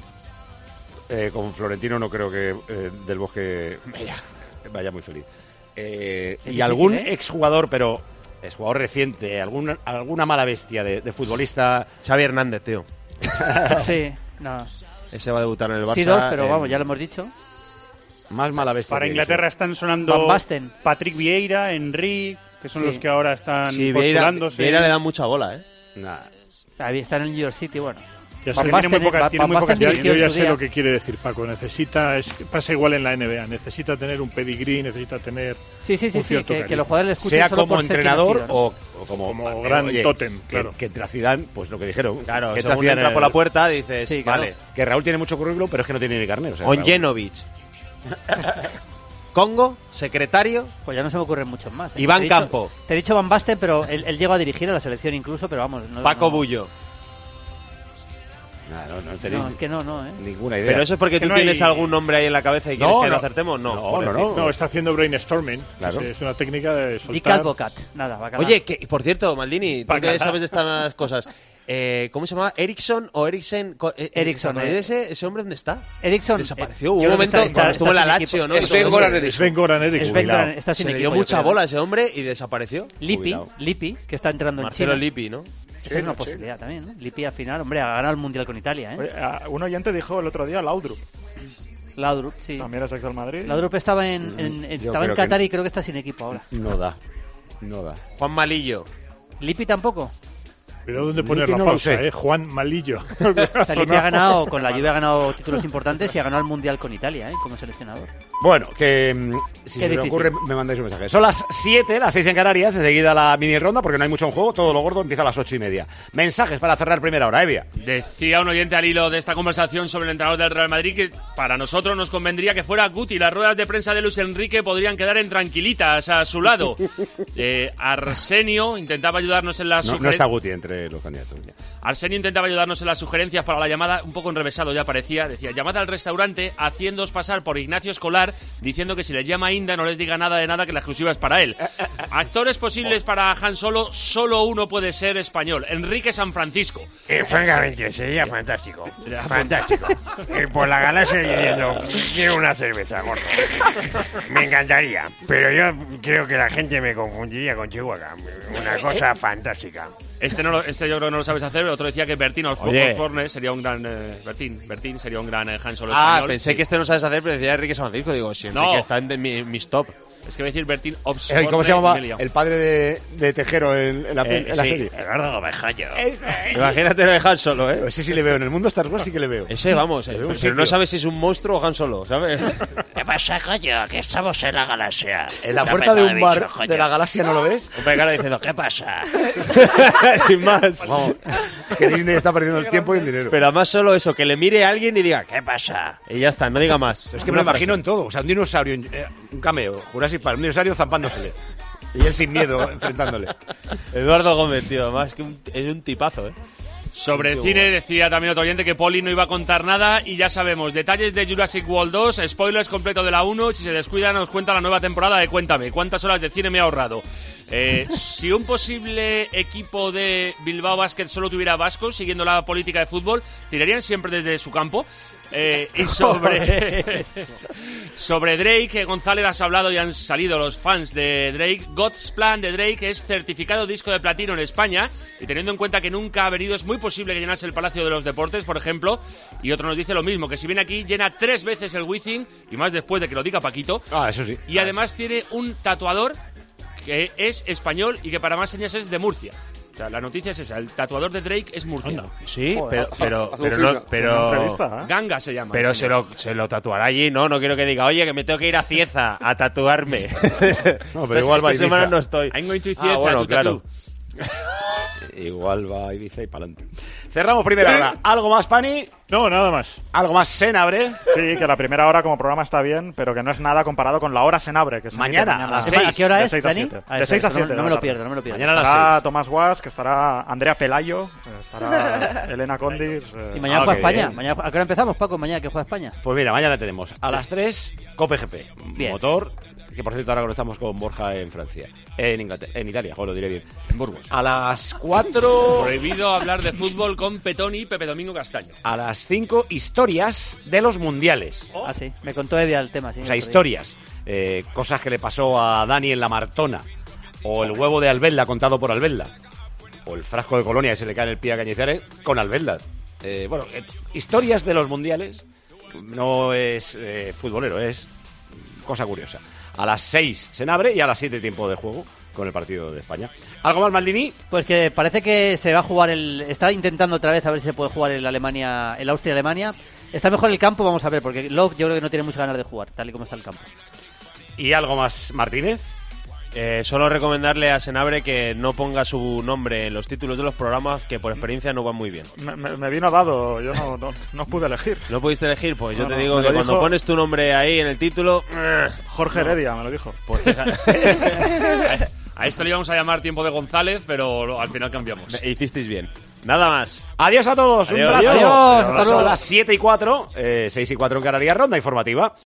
Con Florentino no creo que Del Bosque vaya muy feliz. Y algún exjugador, pero es jugador reciente, alguna mala bestia de futbolista. Xavi Hernández, tío. Sí, no. Ese va a debutar en el Barça. Seedorf, pero vamos, ya lo hemos dicho. Más mala bestia. Para Inglaterra están sonando Van Basten, Patrick Vieira, Henry, que son los que ahora están postulándose. Vieira le da mucha bola, Ahí está en el New York City, bueno. Ya sé, tiene muy pocas. Yo ya sé lo que quiere decir Paco. Pasa igual en la NBA. Necesita tener un pedigrí, necesita tener. Sí, que los jugadores le escuchen sea solo como por ser entrenador quien ha sido, o como gran tótem. Claro. Que entra Zidane, pues lo que dijeron. Claro, que según entra por la puerta dices, Sí, vale. Que Raúl tiene mucho currículum, pero es que no tiene ni carnet. O sea, Onjenovic. Congo, secretario. Pues ya no se me ocurren muchos más. Iván Campo. Te he dicho Van Basten, pero él llegó a dirigir a la selección incluso, pero vamos. Paco Bullo. No tenéis es que no, ninguna idea. Pero eso es porque tú tienes algún nombre ahí en la cabeza y quieres que lo acertemos. No, está haciendo brainstorming. Claro. Es una técnica de soltar. Dick Advocat. Nada, bacalao. Oye, que por cierto, Maldini, tú que sabes de estas cosas. ¿Cómo se llama? ¿Ericsson o Ericsson? Ericsson. ¿Ese hombre dónde está? Ericsson. Desapareció. Hubo un momento cuando estuvo en la Lazio, ¿no? Sven Goran Eriksson. Se le dio mucha bola a ese hombre y desapareció. Lippi, que está entrando Marcelo en China. Lippi, ¿no? Esa es una posibilidad también, ¿no? Lippi al final, hombre, ha ganado el Mundial con Italia, ¿eh? Oye, un oyente dijo el otro día Laudrup. Laudrup, sí. También es ex del Madrid. Laudrup estaba en Qatar y creo que está sin equipo ahora. No da. Juan Malillo. Lippi tampoco. Pero ¿dónde poner la pausa, Juan Malillo. Lippi ha ganado, con la Juve ha ganado títulos importantes y ha ganado el Mundial con Italia, como seleccionador. Bueno, que si se me ocurre me mandáis un mensaje. Son las 7, las 6 en Canarias, enseguida la mini ronda, porque no hay mucho en juego, todo lo gordo empieza a las 8:30. Mensajes para cerrar primera hora, Evia. Decía un oyente al hilo de esta conversación sobre el entrenador del Real Madrid que para nosotros nos convendría que fuera Guti. Las ruedas de prensa de Luis Enrique podrían quedar en tranquilitas a su lado. Arsenio intentaba ayudarnos en las No está Guti entre los candidatos. Arsenio intentaba ayudarnos en las sugerencias para la llamada, un poco enrevesado ya parecía. Decía, llamad al restaurante haciéndoos pasar por Ignacio Escolar, diciendo que si les llama Inda no les diga nada de nada, que la exclusiva es para él. Actores posibles para Han Solo, solo uno puede ser español, Enrique San Francisco. Francamente, sería fantástico. Fantástico. Por la galaxia diciendo, quiero una cerveza, gordo. Me encantaría. Pero yo creo que la gente me confundiría con Chihuahua. Una cosa fantástica. Este yo creo que no lo sabes hacer. Otro decía que Bertín Osborne sería un gran Bertín sería un gran Han Solo español. Pensé que este no sabes hacer, pero decía Enrique San Francisco. Digo, si Enrique está en mis top. Es que voy a decir Bertín Osborne. ¿Cómo se llamaba el padre de Tejero en la serie? Eduardo Bejayo. Imagínate lo de Han Solo, ¿eh? Ese sí le veo. En el mundo Star Wars sí que le veo. Ese, vamos. Pero no sabes si es un monstruo o Han Solo, ¿sabes? ¿Qué pasa, coño? Que estamos en la galaxia. En la puerta de un bar de la galaxia, ¿no lo ves? Un pecado diciendo, ¿qué pasa? Sin más. Vamos. Es que Disney está perdiendo el tiempo y el dinero. Pero además solo eso, que le mire a alguien y diga, ¿qué pasa? Y ya está, no diga más. Es que me lo imagino en todo. O sea, un dinosaurio, un cameo, Jurassic Park, un dinosaurio zampándosele. Y él sin miedo, enfrentándole. Eduardo Gómez, tío, además que es un tipazo, ¿eh? Sobre el cine decía también otro oyente que Poli no iba a contar nada y ya sabemos, detalles de Jurassic World 2, spoilers completo de la 1 y si se descuida nos cuenta la nueva temporada de Cuéntame, ¿cuántas horas de cine me he ahorrado? Si un posible equipo de Bilbao Basket solo tuviera vascos, siguiendo la política de fútbol, ¿tirarían siempre desde su campo? Y sobre Drake, González, has hablado y han salido los fans de Drake. God's Plan de Drake es certificado disco de platino en España y teniendo en cuenta que nunca ha venido es muy posible que llenase el Palacio de los Deportes, por ejemplo, y otro nos dice lo mismo, que si viene aquí llena 3 veces el Wizzing y más después de que lo diga Paquito. Eso sí. Y además tiene un tatuador que es español y que para más señas es de Murcia. O sea, la noticia es esa, el tatuador de Drake es murciano. Sí, pero Ganga se llama. Pero se lo tatuará allí, no quiero que diga, oye, que me tengo que ir a Cieza a tatuarme. No, pero igual va a Ibiza. Semana no estoy. I'm going to Cieza, claro. Igual va a Ibiza y para adelante. Cerramos primera hora. ¿Algo más, Pani? No, nada más. ¿Algo más, Senabre? Sí, que la primera hora como programa está bien, pero que no es nada comparado con la hora Senabre. Que se mañana, a las 6. ¿A qué hora es, Dani? De 6 a 7. No me lo pierdo. Mañana estará Tomás Guas, que estará Andrea Pelayo, estará Elena Condis. Y mañana juega España. Mañana, ¿a qué hora empezamos, Paco? Mañana que juega España. Pues mira, mañana tenemos a las 3 Cope GP. Bien. Motor, que por cierto ahora conectamos con Borja en Francia. En Italia, lo diré bien. En Burgos. A las 4... Prohibido hablar de fútbol con Petoni y Pepe Domingo Castaño. A las 5, historias de los mundiales. Ah, sí. Me contó Edia el tema. Sí, o sea, historias. Cosas que le pasó a Dani en la Martona. O el huevo de Albelda contado por Albelda. O el frasco de Colonia que se le cae en el pie a Cañizares con Albelda. Historias de los mundiales. No es futbolero, es cosa curiosa. A las 6 Senabre y a las 7 tiempo de juego con el partido de España. ¿Algo más, Maldini? Pues que parece que se va a jugar está intentando otra vez a ver si se puede jugar el Austria-Alemania. Está mejor el campo, vamos a ver, porque Love yo creo que no tiene muchas ganas de jugar, tal y como está el campo. ¿Y algo más, Martínez? Solo recomendarle a Senabre que no ponga su nombre en los títulos de los programas, que por experiencia no van muy bien. Me vino dado, yo no pude elegir. ¿No pudiste elegir? Pues yo No, te no, digo me que lo cuando dijo pones tu nombre ahí en el título... Jorge Heredia me lo dijo. Pues a esto le íbamos a llamar Tiempo de González, pero al final cambiamos. Hicisteis bien. Nada más. Adiós a todos, un Adiós. abrazo. Adiós. Son las 7:04, 6:04 en Canarias, ronda informativa.